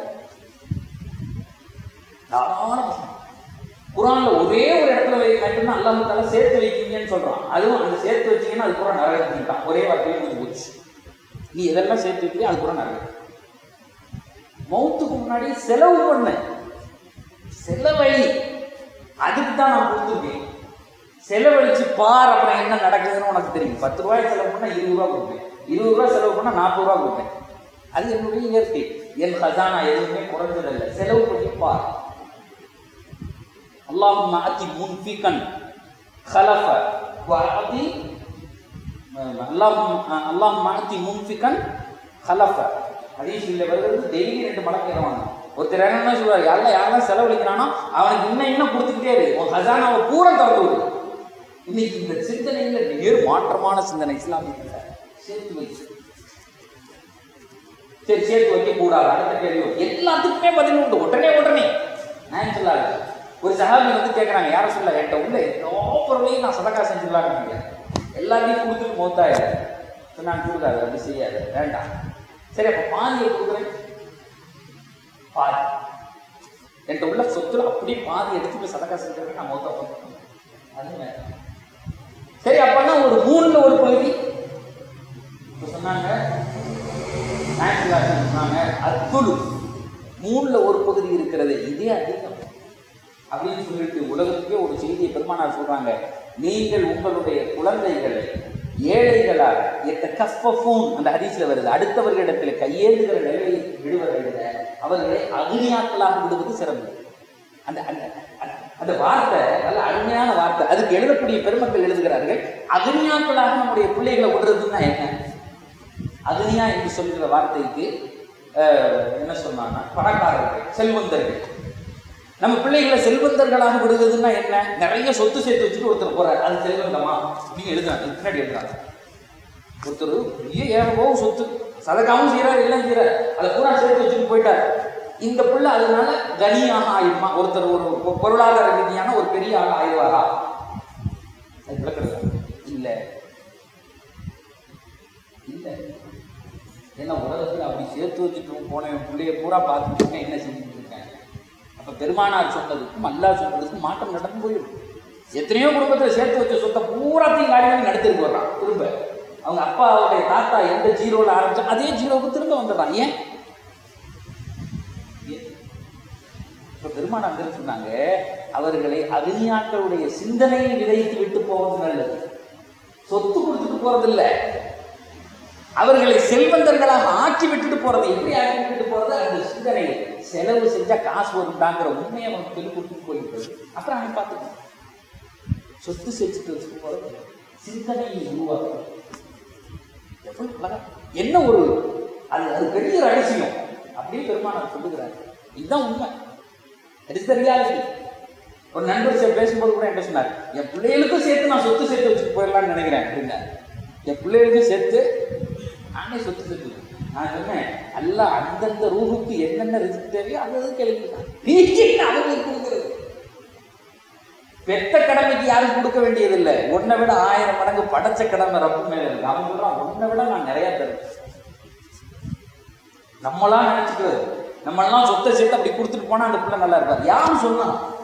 தாராளமாக. குர்ஆன்ல ஒரே ஒரு இடத்துல வைக்கணும்னா அல்லாஹ் தஆலா சேர்த்து வைக்கீங்கன்னு சொல்றான். அதுவும் அந்த சேர்த்து வச்சீங்கன்னா அது பூரா நரகத்துக்கு ஒரே வார்த்தையில முடிஞ்சு போச்சு. நீ எதெல்லாம் சேர்த்து வைக்கிறியோ அது பூரா நரகம். மௌத்துக்கு முன்னாடி செலவு பண்ண செலவழி, அதுக்கு தான் நான் கொடுத்துருக்கேன். செலவழிச்சு பார், அப்புறம் என்ன நடக்குதுன்னு உனக்கு தெரியும். பத்து ரூபாய் செலவு பண்ணா இருபது ரூபா கொடுப்பேன், இருபது ரூபாய் செலவு பண்ணா நாற்பது ரூபா கொடுப்பேன். அது என்னுடைய இயற்கை. என் ஹசானா எதுவுமே குறைஞ்சதில்லை. செலவு பண்ணி பார். அல்லாஹும்ம அதி முன்ஃபிகன் ஹலஃப வஅதி அல்லாஹ் அல்லாஹ் மாத்தி முன்ஃபிகன் ஹலஃப ஹதீஸ்ல வருது. டெய்லி ரெண்டு மடங்கு ஏறுவாங்க. ஒருத்தர் என்ன சொல்றாரு, யாரெல்லாம் யாரெல்லாம் செலவழிக்கிறானோ அவனுக்கு இன்னும் இன்னும் கொடுத்துக்கிட்டே இருக்கு, உன் ஹசானாவை பூரா திறந்து விடு. இன்னைக்கு இந்த சிந்தனையில வேறு மாற்றமான சிந்தனை இஸ்லாமிய சேர்த்து வைச்சு. சரி, சேர்த்து வைக்க கூடாது. அடுத்த கேள்வி, எல்லாத்துக்குமே பதில் உண்டு உடனே உடனே. நான் சொல்லாது, ஒரு சஹாபி வந்து கேட்கறாங்க, யாரும் சொல்ல என்கிட்ட உள்ள எல்லா பொருளையும் நான் சதக்கா செஞ்சுக்கலான்னு, எல்லாத்தையும் கொடுத்துட்டு மௌத்தாயிரு. நான் கொடுக்காது, அப்படி செய்யாது, வேண்டாம். சரி, அப்ப பாதியை கொடுக்குறேன். பாதி என்கிட்ட உள்ள சொத்துல அப்படியே பாதி எடுத்து போய் சதக்கா செஞ்சுக்கிறேன், நான் மௌத்தா பண்ணுறேன். அது வேண்டாம். சரி, அப்பன்னா ஒரு மூணுல ஒரு பகுதி சொன்னாங்க. சொன்னாங்க அத்துழு மூணுல ஒரு பகுதி இருக்கிறது, இதே அதிகம் அப்படின்னு சொல்லிட்டு உலகத்துக்கே ஒரு செய்தியை பெருமானார் சொல்றாங்க. நீங்கள் உங்களுடைய குழந்தைகளை ஏழைகளாக எத்த கஃபூன் அந்த ஹதீஸ்ல வருது, அடுத்தவர்களிடத்தில் கையேந்துகிற நிலையை விடுவதை விட அவர்களை அக்னியாக்களாக விடுவது சிறந்தது. அந்த அந்த வார்த்தை நல்ல அருமையான வார்த்தை. அதுக்கு எழுதக்கூடிய பெருமக்கள் எழுதுகிறார்கள், அக்னியாக்களாக நம்முடைய பிள்ளைகளை விடுறதுன்னா என்ன? அக்னியா என்று சொல்கிற வார்த்தைக்கு என்ன சொன்னாங்கன்னா பணக்காரர்கள், செல்வந்தர்கள். நம்ம பிள்ளைகளை செல்வந்தர்களாக விடுவதுன்னா என்ன? நிறைய சொத்து சேர்த்து வச்சுட்டு ஒருத்தர் போறாரு, அது செல்வந்தமா நீங்க எழுதுறாங்க, பின்னாடி எழுதுறாங்க. ஒருத்தர் பெரிய ஏகப்போவும் சொத்து சதக்காவும் செய்யறாரு, எல்லாம் செய்யறாரு, அதை பூரா சேர்த்து வச்சுட்டு போயிட்டாரு. இந்த பிள்ளை அதனால கனியாக ஆயிடுமா? ஒருத்தர் ஒரு பொருளாதார ரீதியான ஒரு பெரிய ஆள் ஆயிடுவாரா? அது விளக்கிறது இல்லை இல்லை. ஏன்னா உலகத்தில் அப்படி சேர்த்து வச்சுட்டு போன பிள்ளைய பூரா பார்த்துட்டு என்ன செஞ்சுட்டு இருக்காங்க. அப்ப பெருமானார் சொன்னதுக்கும் அல்லாஹ் சொன்னதுக்கும் மாற்றம் நடந்து போயிடும். எத்தனையோ குடும்பத்தில் சேர்த்து வச்ச சொத்தை பூராத்தையும் காடி வந்து நடத்திட்டு போடுறான். திரும்ப அவங்க அப்பா அவருடைய தாத்தா எந்த ஜீரோவில் ஆரம்பிச்சா அதே ஜீரோவுக்கு திரும்ப வந்துடுறான். ஏன்? இப்ப பெருமானார் சொன்னாங்க, அவர்களை அக்னியாக்களுடைய சிந்தனையை விதைத்து விட்டு போவது நல்லது, சொத்து கொடுத்துட்டு போறதில்லை. அவர்களை செல்வந்தர்களாக ஆக்கி விட்டுட்டு போறது. எப்படி ஆக்கி விட்டுட்டு போறது? அந்த சிந்தனை செலவு செஞ்சா காசு வரும்டாங்கிற உண்மையை அவனுக்கு சொல்லி கொடுத்துட்டு போயிட்டு அப்புறம் அவன் பார்த்துக்கணும். சொத்து செஞ்சுட்டு வச்சுட்டு போறது சிந்தனையை உருவாக்கும். என்ன ஒரு அது அது பெரிய ரகசியம் அப்படியே பெருமானார் சொல்லுகிறார். இதுதான் உண்மை. ரியாலிட்டி. ஒரு நண்பர் பேசும்போது கூட என்ன சொன்னார், என் பிள்ளைகளுக்கும் சேர்த்து நான் சொத்து சேர்த்து வச்சுட்டு போயிடலாம்னு நினைக்கிறேன் அப்படின்னா. என் பிள்ளைகளுக்கும் சேர்த்து நானே சொத்து சேர்த்து நான் சொன்னேன், அல்ல அந்தந்த ரூஹுக்கு என்னென்ன ரிஸ்க் தேவையோ அது கேள்விதான் அவங்களுக்கு கொடுக்கிறது. பெத்த கடமைக்கு யாரும் கொடுக்க வேண்டியதில்லை. ஒன்னை விட ஆயிரம் மடங்கு படைச்ச கடமை ரப்பு மேல இருக்கு. அவன் சொல்றான், ஒன்னை விட நான் நிறைய தருவேன். நம்மளாம் நினைச்சுக்கிறது, நம்மளாம் சொத்தை சேர்த்து அப்படி கொடுத்துட்டு போனா அந்த பிள்ளை நல்லா இருப்பார். யாரும் சொன்னா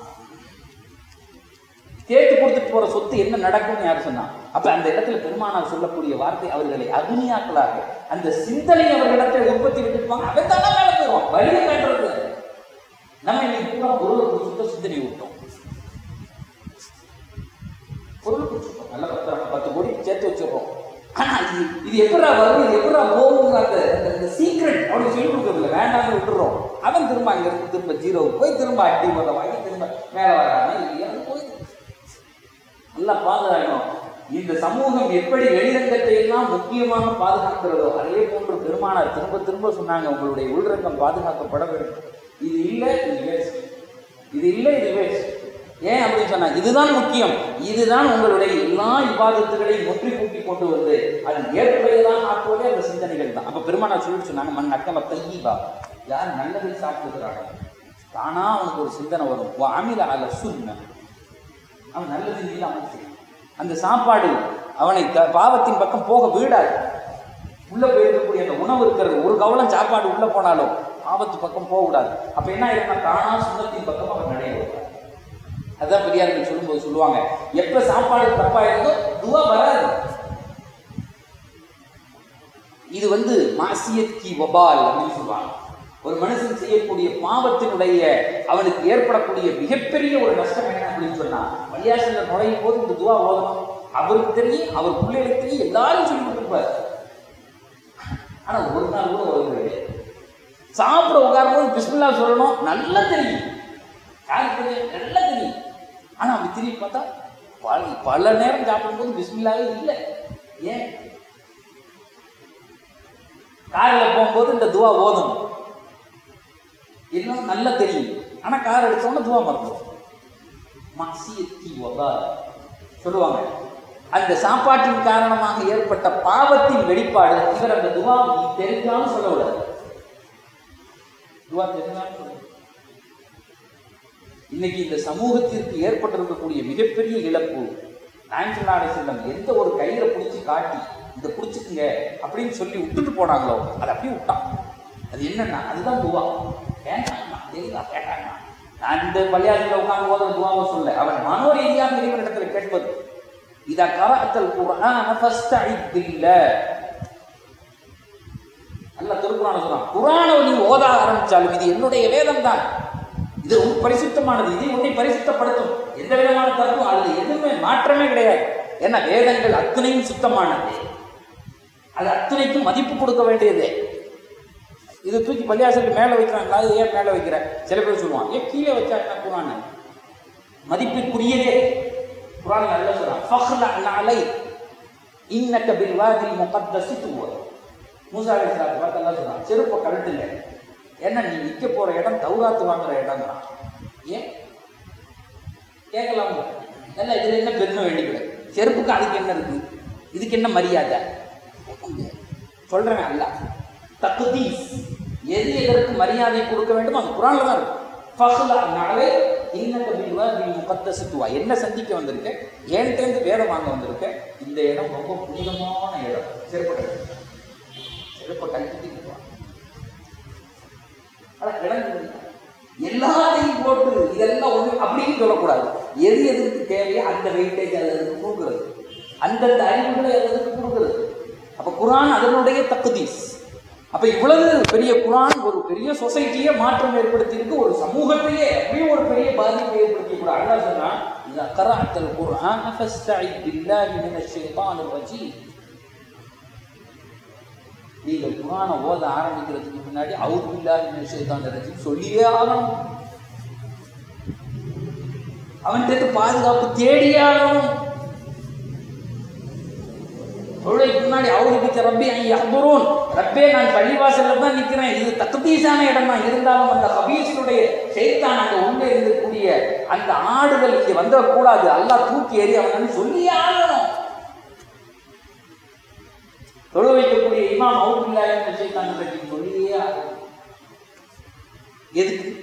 கேட்டு கொடுத்துட்டு போற சொத்து என்ன நடக்கும்னு யாரும் சொன்னா? அப்ப அந்த இடத்துல பெருமானார் சொல்லக்கூடிய வார்த்தை, அவர்களை அக்னியாக்களாக அந்த சிந்தனை அவர்களிடத்தில் உற்பத்தி விட்டுருப்பாங்க. அவன் தானே மேல போயிடுவான். வழியை காட்டுறது நம்ம இன்னைக்கு பூரா பொருளை கொடுத்துட்டு சிந்தனை விட்டோம். பொருள் கொடுத்துருக்கோம், நல்ல பத்து பத்து கோடி சேர்த்து வச்சிருக்கோம். ஆனா இது இது எப்படா வரும், இது எப்படா போகுங்கிற அந்த சீக்ரெட் அப்படின்னு சொல்லி கொடுக்கறதில்ல. வேண்டாம்னு விட்டுறோம். அவன் திரும்ப அங்க இருந்து திரும்ப ஜீரோவுக்கு போய் திரும்ப அடி முறை வாங்கி திரும்ப மேல வராம இல்லையா போய் நல்லா பாதுகாக்கணும். இந்த சமூகம் எப்படி வெளிரங்கத்தை எல்லாம் முக்கியமாக பாதுகாக்கிறதோ அதே போன்று பெருமானார் திரும்ப திரும்ப சொன்னாங்க, உங்களுடைய உள்ரங்கம் பாதுகாக்கப்பட வேண்டும். இது இல்லை இது வேஸ்ட், இது இல்லை இது வேஸ்ட். ஏன் அப்படின்னு சொன்னா, இதுதான் முக்கியம். இதுதான் உங்களுடைய எல்லா இபாதத்துகளையும் ஒற்றி கூட்டி கொண்டு வந்து அது ஏற்புடையதான் ஆக்குவதே அந்த சிந்தனைகள் தான். அப்ப பெருமானார் சொல்லிட்டு சொன்னாங்க, மண் அக்கம தையீபா, யார் நல்லதை சாப்பிடுகிறாங்க தானா அவனுக்கு ஒரு சிந்தனை வரும். அமில அல சுன்ன, அவன் நல்லது மீது அமைச்சு அந்த சாப்பாடு அவனை பாவத்தின் பக்கம் போக விடாது. உள்ள போயிருக்கக்கூடிய அந்த உணவு இருக்கிறது, ஒரு கவலம் சாப்பாடு உள்ள போனாலும் பாவத்து பக்கம் போக விடாது. அப்ப என்ன ஆயிருந்தா தானா சுண்ணத்தின் பக்கம் அவன் நடைய விடுறான். அதுதான் பெரியார்கள் சொல்லும்போது சொல்லுவாங்க, எப்ப சாப்பாடு தப்பா இருந்தோ துவா வராது. இது வந்து மாசியத்கி வபால் அப்படின்னு சொல்லுவாங்க. ஒரு மனுஷன் செய்யக்கூடிய பாவத்தினுடைய அவனுக்கு ஏற்படக்கூடிய மிகப்பெரிய ஒரு நஷ்டம் என்ன அப்படின்னு சொன்னா, பள்ளியாசல நுழையும் போது இந்த துவா ஓதணும். அவருக்கு தெரியும், அவர் பிள்ளைகளுக்கு தெரியும், எல்லாரும் சொல்லி கொடுத்துருப்பார். ஆனா ஒரு நாள் கூட ஓதுறது சாப்பிட உட்காரும் போது பிஸ்மில்லா சொல்லணும், நல்லா தெரியும், யாருக்கு தெரியும், நல்லா தெரியும். ஆனா அப்படி திரும்பி பார்த்தா பல பல நேரம் சாப்பிடும் போது பிஸ்மில்லாவே இல்லை. ஏன் கார்ல போகும்போது இந்த துவா ஓதணும், எல்லாம் நல்லா தெரியும். ஆனா கார் எடுத்தோம்னா துவா மறந்துடும். மக்சியத்தி வபா சொல்லுவாங்க, அந்த சாப்பாட்டின் காரணமாக ஏற்பட்ட பாவத்தின் வெளிப்பாடு. இவர் அந்த துவா தெரிஞ்சாலும் சொல்ல விடாது, துவா தெரிஞ்சாலும் சொல்ல. இன்னைக்கு இந்த சமூகத்திற்கு ஏற்பட்டிருக்கக்கூடிய மிகப்பெரிய இழப்பு, நாயன்சலாடை செல்லம் எந்த ஒரு கயிறை பிடிச்சி காட்டி இதை பிடிச்சிக்குங்க அப்படின்னு சொல்லி விட்டுட்டு போனாங்களோ அதை அப்படியே விட்டான். அது என்னன்னா அதுதான் துவா. வேண்டாம்மா தெரியுதா கேட்டாங்க. நான் இந்த பள்ளியாசில் உட்காந்து போத துவாவை சொல்ல, அவன் மனோரீதியாக இறைவனிடத்தில் கேட்பது, இதா கரஅத்தல் குர்ஆன ஃபஸ்தஇத் பில்லாஹ். அல்லாஹ் திருக்குர்ஆன்ல சொல்றான், குர்ஆனை நீ ஓத ஆரம்பிச்சாலும் இது என்னுடைய வேதம் தான், இது ரொம்ப பரிசுத்தமானது, இது உன்னை பரிசுத்தப்படுத்தும், எந்த விதமான தர்மம் அதுல எதுவுமே மாற்றமே கிடையாது. ஏன்னா வேதங்கள் அத்தனையும் சுத்தமானது, அது அத்தனைக்கும் மதிப்பு கொடுக்க வேண்டியது. இது தூக்கி பள்ளியாசலுக்கு மேலே வைக்கிறாங்களா, அது ஏன் மேலே வைக்கிற? சில பேர் சொல்லுவான், ஏன் கீழே வச்சா என்ன குர்ஆன் மதிப்பிற்குரியதே. குர்ஆன் நல்லா சொல்றான், ஃபக்லஅ அலை இன்னக பில் வாதில் முகத்தஸி துவ. மூசா அலைஹிஸ்ஸலாத்து பார்த்து அல்லாஹ் சொல்றான், செருப்பை கழட்டுங்க, ஏன்னா நீ நிற்க போற இடம் தௌராத்து வாங்குற இடங்கிறான். ஏன் கேட்கலாம், நல்லா இதுல என்ன பெருமை வேண்டிக்கிற, செருப்புக்கு அதுக்கு என்ன இருக்கு, இதுக்கு என்ன மரியாதை சொல்றேன். அல்ல தக்தீஸ், எது எதற்கு மரியாதை கொடுக்க வேண்டும் அது குர்ஆன்ல தான் இருக்கு. ஃபக்லஅ அலை இன்னக பில் வாதில் முகத்தஸி துவ. என்ன சந்திக்க வந்திருக்க, ஏன்டேந்து வேதம் வாங்க வந்திருக்க, இந்த இடம் ரொம்ப புனிதமான இடம், செருப்பை கழட்டு, செருப்பை கழட்டி எல்லாத்தையும் போட்டு இதெல்லாம் ஒண்ணு அப்படின்னு சொல்லக்கூடாது. எது எதுக்கு தேவையோ அந்த வெயிட்டேஜ் அதற்கு கொடுக்குறது, அந்தந்த அறிவுகளை அதற்கு கொடுக்குறது. அப்ப குர்ஆன் அதனுடைய தக்தீஸ். அப்ப இவ்வளவு பெரிய குர்ஆன் ஒரு பெரிய சொசைட்டியே மாற்றம் ஏற்படுத்தி இருக்கு, ஒரு சமூகத்தையே அப்படியே ஒரு பெரிய பாதிப்பை ஏற்படுத்தி கூட. அல்லாஹ் சொன்னான், இதா கரஅத்தல் குர்ஆன ஃபஸ்தஇத் பில்லாஹி மினஷ் ஷைத்தானிர் ரஜீம். நீங்கள் குர்ஆனை ஓத ஆரம்பிக்கிறதுக்கு முன்னாடி அவுது பில்லாஹி மினஷ் ஷைத்தானிர் ரஜீம் சொல்லியே ஆகணும். அவன்கிட்ட பாதுகாப்பு தேடியே ஆகணும். தொழுகைக்கு முன்னாடி அவுது பிக்க ரப்பி அன் யஹ்துரூன், ரப்பே நான் பள்ளிவாசல்ல தான் நிற்கிறேன், இது தக்தீஸான இடம் தான், இருந்தாலும் அந்த ஹபீஸுடைய ஷைத்தான் அங்கே உள்ளே இருக்கக்கூடிய அந்த ஆடுகள் இங்கே வந்துடக்கூடாது, அல்லாஹ் தூக்கி எறி அவன் சொல்லியே ஆகணும். தொழு வைக்கக்கூடிய இமாம் அவுது பில்லாஹி மினஷ் ஷைத்தானிர் ரஜீம் சொல்லியே ஆகணும். எதுக்கு?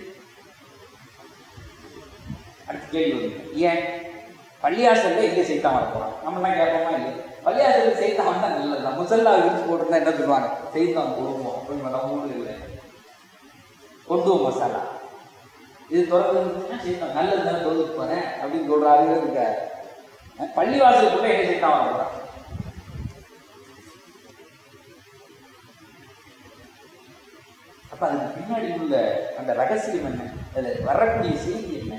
அடுத்த கேள்வி வந்து, ஏன் பள்ளியாசல்ல எங்கே சைத்தான் வர போறான்? நம்மளாம் கேட்போமா இல்லை? பள்ளியாசலுக்கு சைத்தான் வந்தா நல்லது. முசல்லா விரிச்சு போட்டுருந்தா என்ன சொல்லுவாங்க, சைத்தான் போடுவோம் அப்படின்னு நம்ம இல்லை, கொண்டு மசாலா இது தொடர்ந்து சைத்தான் நல்லது தானே தொழுது போறேன் அப்படின்னு சொல்றாரு. இருக்க பள்ளிவாசலுக்குள்ள எங்கே சைத்தான் வர போறான்? அப்ப அதுக்கு பின்னாடி உள்ள அந்த ரகசியம் என்ன, அதுல வரக்கூடிய செய்தி என்ன?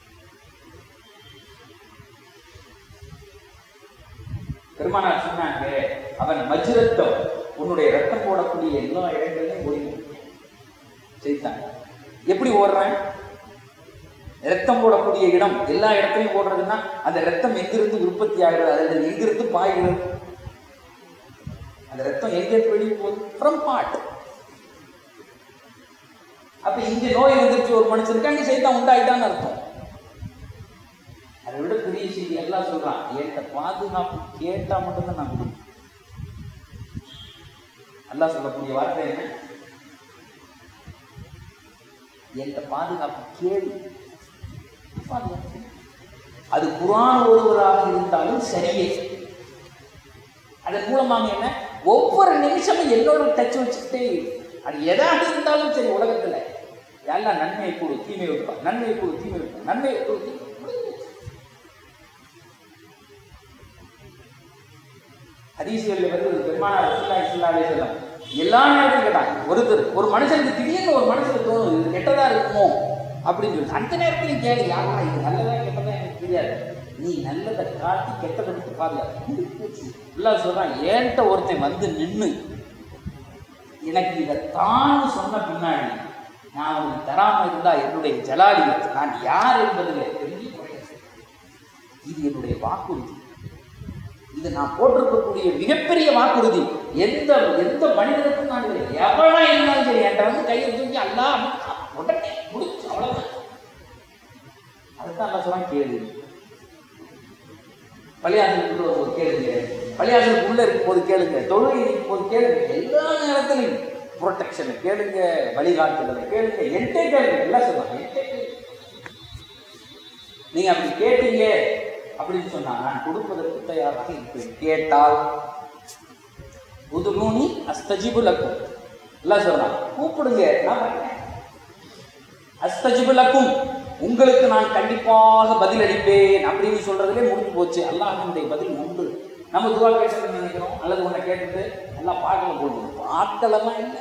பெருமானார் சொன்னாங்க, அவன் மஜ்ரத்தம், உன்னுடைய ரத்தம் போடக்கூடிய எல்லா இடங்களையும் ஓடி செய்தான். எப்படி ஓடுறேன்? ரத்தம் போடக்கூடிய இடம் எல்லா இடத்துலையும் ஓடுறதுன்னா அந்த ரத்தம் எங்கிருந்து உற்பத்தி ஆகிறது, அதில் எங்கிருந்து பாய்கிறது, அந்த ரத்தம் எங்கிருந்து வெளியே போகுது? From heart. அப்ப இங்க நோய் வந்துருச்சு ஒரு மனுஷனுக்கு, அங்கே சைத்தான் உண்டாயிட்டான்னு அர்த்தம். அதை விட பெரிய செய்தி எல்லாம் சொல்றான், என்கிட்ட பாதுகாப்பு கேட்டா மட்டும்தான் நான் கொடுப்பேன். அல்லாஹ் சொல்லக்கூடிய வார்த்தை என்ன? என்கிட்ட பாதுகாப்பு கேள்வி. அது குர்ஆன் ஓதுவதாக இருந்தாலும் சரியே. அதன் மூலமாக என்ன, ஒவ்வொரு நிமிஷமும் என்னோட டச் வச்சுக்கிட்டே, அது எதாக இருந்தாலும் சரி உலகத்துல எல்லாம் நன்மையை கொடு தீமை வைப்பா, நன்மையை கொடு தீமை வைப்பா, நன்மையை கொடு தீமை. ஹதீஸ்களில் வருவது, பெருமானார் ரசூலுல்லாஹி ஸல்லல்லாஹு அலைஹி வஸல்லம் எல்லா நேரத்தையும் கேட்டாங்க. ஒருத்தர் ஒரு மனுஷனுக்கு திடீர்னு ஒரு மனுஷனுக்கு தோணும் இது கெட்டதா இருக்குமோ அப்படின்னு சொல்லி, அந்த நேரத்திலையும் கேள்வி, யாரா இது நல்லதா கெட்டதா எனக்கு தெரியாது, நீ நல்லதை காட்டி கெட்டதை விட்டு பாதுகாப்பு. எல்லாம் சொல்றான், ஏன்ட்ட ஒருத்தன் வந்து நின்று எனக்கு இதை தான் சொன்ன பின்னாடி நான் உனக்கு தராமல் இருந்தா என்னுடைய ஜலாலியத்தை, நான் யார் என்பதில் பெரிய குறையாது. இது என்னுடைய வாக்குறுதி, இது இது நான் போட்டிருக்கக்கூடிய மிகப்பெரிய வாக்குறுதி. எந்த எந்த மனிதனுக்கும் நான் எவனா இருந்தாலும் சரி என்கிட்ட வந்து கையை தூக்கி அல்லா உடனே முடிச்சு அவ்வளவுதான். அதுதான் அல்லா சொல்ல கேளு. பள்ளியாசலுக்குள்ள ஒரு கேளுங்க, பள்ளியாசலுக்குள்ள இருக்கும் போது கேளுங்க, தொழுகை இருக்கும் போது கேளுங்க, எல்லா நேரத்திலையும் ப்ரொடெக்ஷனை கேளுங்க, வழிகாட்டுதலை கேளுங்க, என்கிட்ட கேளுங்க, எல்லாம் சொல்லுவாங்க. என்கிட்ட நீங்க அப்படி கேட்டீங்க அப்படின்னு சொன்னா நான் கொடுப்பதற்கு தயாராக இருப்பேன். கேட்டால் உதுலூனி அஸ்தஜிபு லக்கும், எல்லாம் சொல்லலாம், கூப்பிடுங்க அஸ்தஜிபு லக்கும், உங்களுக்கு நான் கண்டிப்பாக பதில் அளிப்பேன் அப்படின்னு சொல்றதுலே முடிஞ்சு போச்சு. அல்லாஹ்வினுடைய பதில் உண்டு. நம்ம துவா கேட்டதுன்னு நினைக்கிறோம், அல்லது ஒன்றை கேட்டுட்டு எல்லாம் பார்க்கல போடுவோம். பார்க்கலமா இல்லை,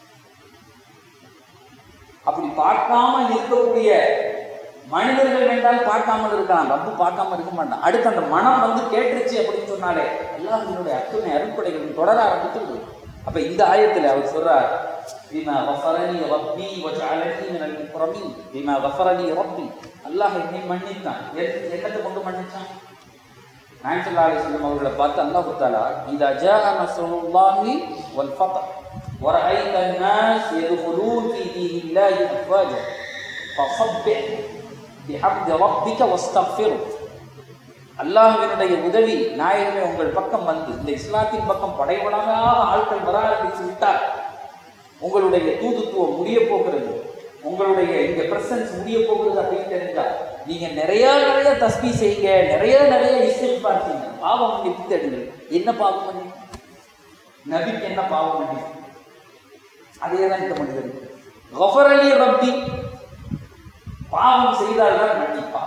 அப்படி பார்க்காம இருக்கக்கூடிய மனிதர்கள் வேண்டால் பார்க்காமல் இருக்கலாம், ரப்பு பார்க்காம இருக்க மாட்டான். அடுத்து அந்த மனம் வந்து கேட்டுருச்சு அப்படின்னு சொன்னாலே அல்லாஹ்வினுடைய அத்துணை அருட்படைகளும் தொடர ஆரம்பித்து. அப்ப இந்த ஆயத்துல அவர் சொல்றார், பிமா கஃபரனி ரப்பி வஜஅலனி மினல் முக்ரமீன். பிமா கஃபரனி ரப்பி, அல்லாஹ் என்னை மன்னித்தான். என்னத்தை கொண்டு மன்னிச்சான்? நாயகம் ஸல்லல்லாஹு அலைஹி வஸல்லம் அவர்களை பார்த்து அல்லாஹ் தஆலா இதா ஜாஅ நஸ்ருல்லாஹி வல் ஃபத்ஹ் வரஐத அன்-நாஸ் யதுகுலூன ஃபீ தீனில்லாஹி அஃவாஜா ஃபஸப்பிஹ் பிஹம்தி ரப்பிக வஸ்தக்ஃபிர். அல்லாஹ்வினுடைய உதவி நாயகமே உங்கள் பக்கம் வந்து இந்த இஸ்லாத்தின் பக்கம் படைபடாமல் ஆட்கள் வர ஆரம்பித்து விட்டார். உங்களுடைய தூதுத்துவம் முடிய போகிறது, உங்களுடைய இங்க பிரசன்ஸ் முடிய போகிறது அப்படின்னு தெரிஞ்சா நீங்க நிறைய நிறைய தஸ்பீ செய்யுங்க, நிறைய நிறைய இஸ்திக்பார் செய்யுங்க, பாவம் மன்னிப்பு தேடுங்கள். என்ன பாவம் மன்னிப்பு? நபிக்கு என்ன பாவம் மன்னிப்பு? அதே தான் இந்த மனிதருக்கு கஃபரலி ரப்பி, பாவம் செய்தால்தான் மன்னிப்பா.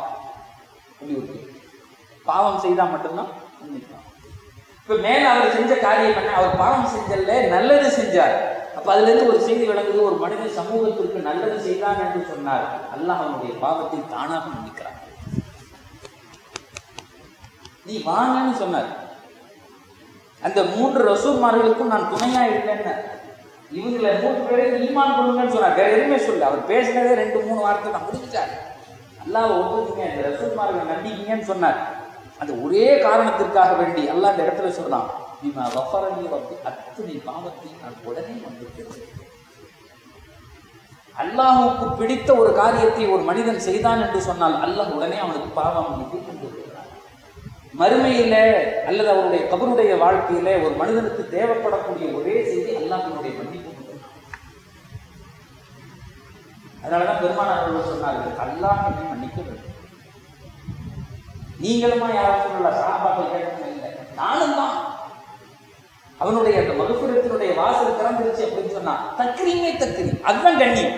பாவம் செய்தா மட்டும்தான் மன்னிப்பான். இப்ப மேல அவர் செஞ்ச காரியம் என்ன? அவர் பாவம் செஞ்சல, நல்லது செஞ்சார். அப்ப அதுல இருந்து ஒரு செய்தி விளங்குது, ஒரு மனிதன் சமூகத்திற்கு நல்லது செய்தான் என்று சொன்னார், அல்லாஹ் அவனுடைய பாவத்தை தானாக மன்னிக்கிறான். நீ வாங்கன்னு சொன்னார். அந்த மூன்று ரசூல்மார்களுக்கும் நான் துணையா இருக்கேன்னு, இவங்களை மூன்று பேரையும் ஈமான் கொள்ளுங்கன்னு சொன்னார். வேற எதுவுமே சொல்ல, அவர் பேசினதே ரெண்டு மூணு வார்த்தை தான் முடிச்சார். அல்லாஹ் ஒத்துக்கீங்க, இந்த ரசூல்மார்களை நம்பிக்கீங்கன்னு சொன்னார். அந்த ஒரே காரணத்திற்காக வேண்டி அல்லாஹ் அந்த இடத்துல சொல்றான், பிமா கஃபரனி ரப்பி, அத்தனை பாவத்தை நான் உடனே மன்னிக்கிறேன். அல்லாஹ்வுக்கு பிடித்த ஒரு காரியத்தை ஒரு மனிதன் செய்தான் என்று சொன்னால் அல்லாஹ் உடனே அவனுக்கு பாவம் மன்னிப்பு கொண்டு வருகிறான். மறுமையில அல்லது அவருடைய கபருடைய வாழ்க்கையில ஒரு மனிதனுக்கு தேவைப்படக்கூடிய ஒரே செய்தி அல்லாஹ்வினுடைய மன்னிப்பு. அதனாலதான் பெருமானார் அவர்கள் சொன்னார்கள், அல்லாஹ் என்னை மன்னிக்க வேண்டும். நீங்களுமா யாரும் சொல்லல, சஹாபாக்கள் கேட்கணும் இல்லை, நானும் தான். அவனுடைய அந்த மகஃபிரத்தினுடைய வாசல் திறந்துருச்சு அப்படின்னு சொன்னா தக்ரீமே தக்ரீம், அதுதான் கண்ணியம்.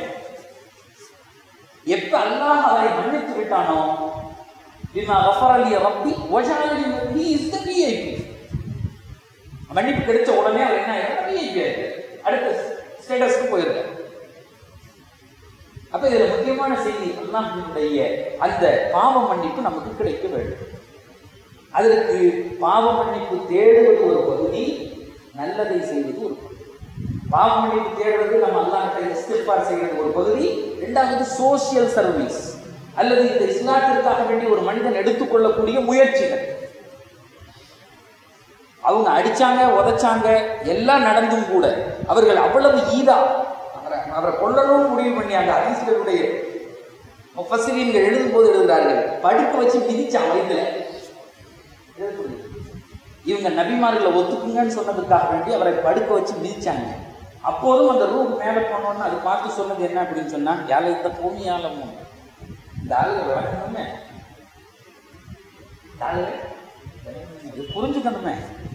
எப்ப அல்லாஹ் அவரை மன்னித்து விட்டானோ, பிமா கஃபரலி ரப்பி வஜஅலனி ஹி இஸ் தி விஐபி, மன்னிப்பு கிடைச்ச உடனே அவர் என்ன ஆயிடுறார்? விஐபி ஆயிடுறார், அடுத்த ஸ்டேட்டஸ்க்கு போயிருக்கார். அப்ப இதுல முக்கியமான செய்தி, அல்லாஹ்வினுடைய அந்த பாவ மன்னிப்பு நமக்கு கிடைக்க வேண்டும். அதற்கு பாவ மன்னிப்பு தேடுவது ஒரு பகுதி, நல்லதை செய்வது ஒரு பகுதி. பாவ மன்னிப்பு தேடுவது நம்ம அல்லாஹ்விட்ட இஸ்திக்பார் செய்வது ஒரு பகுதி. இரண்டாவது சோசியல் சர்வீஸ், அல்லது இந்த இஸ்லாத்திற்காக வேண்டி ஒரு மனிதன் எடுத்துக்கொள்ளக்கூடிய முயற்சிகள். அவங்க அடிச்சாங்க, உதைச்சாங்க, எல்லாம் நடந்தும் கூட அவர்கள் அவ்வளவு ஈதா அவரை கொல்லணும் முடிவு பண்ணியாங்க. ஹதீஸ்களுடைய முஃபஸ்ஸிரீன்கள் எழுதும் போது எழுதுகிறார்கள், படுக்க வச்சு மிதிச்சாங்க. இதுல இவங்க நபிமார்களை ஒத்துக்குங்கன்னு சொன்னதுக்காக வேண்டி அவரை படுக்க வச்சு மிதிச்சாங்க. அப்போதும் அந்த ரூம் மேலே போனோன்னு அது பார்த்து சொன்னது என்ன அப்படின்னு சொன்னா, யாழை இந்த பூமியாலமும் இந்த ஆளுக விளக்கணுமே, புரிஞ்சுக்கணுமே.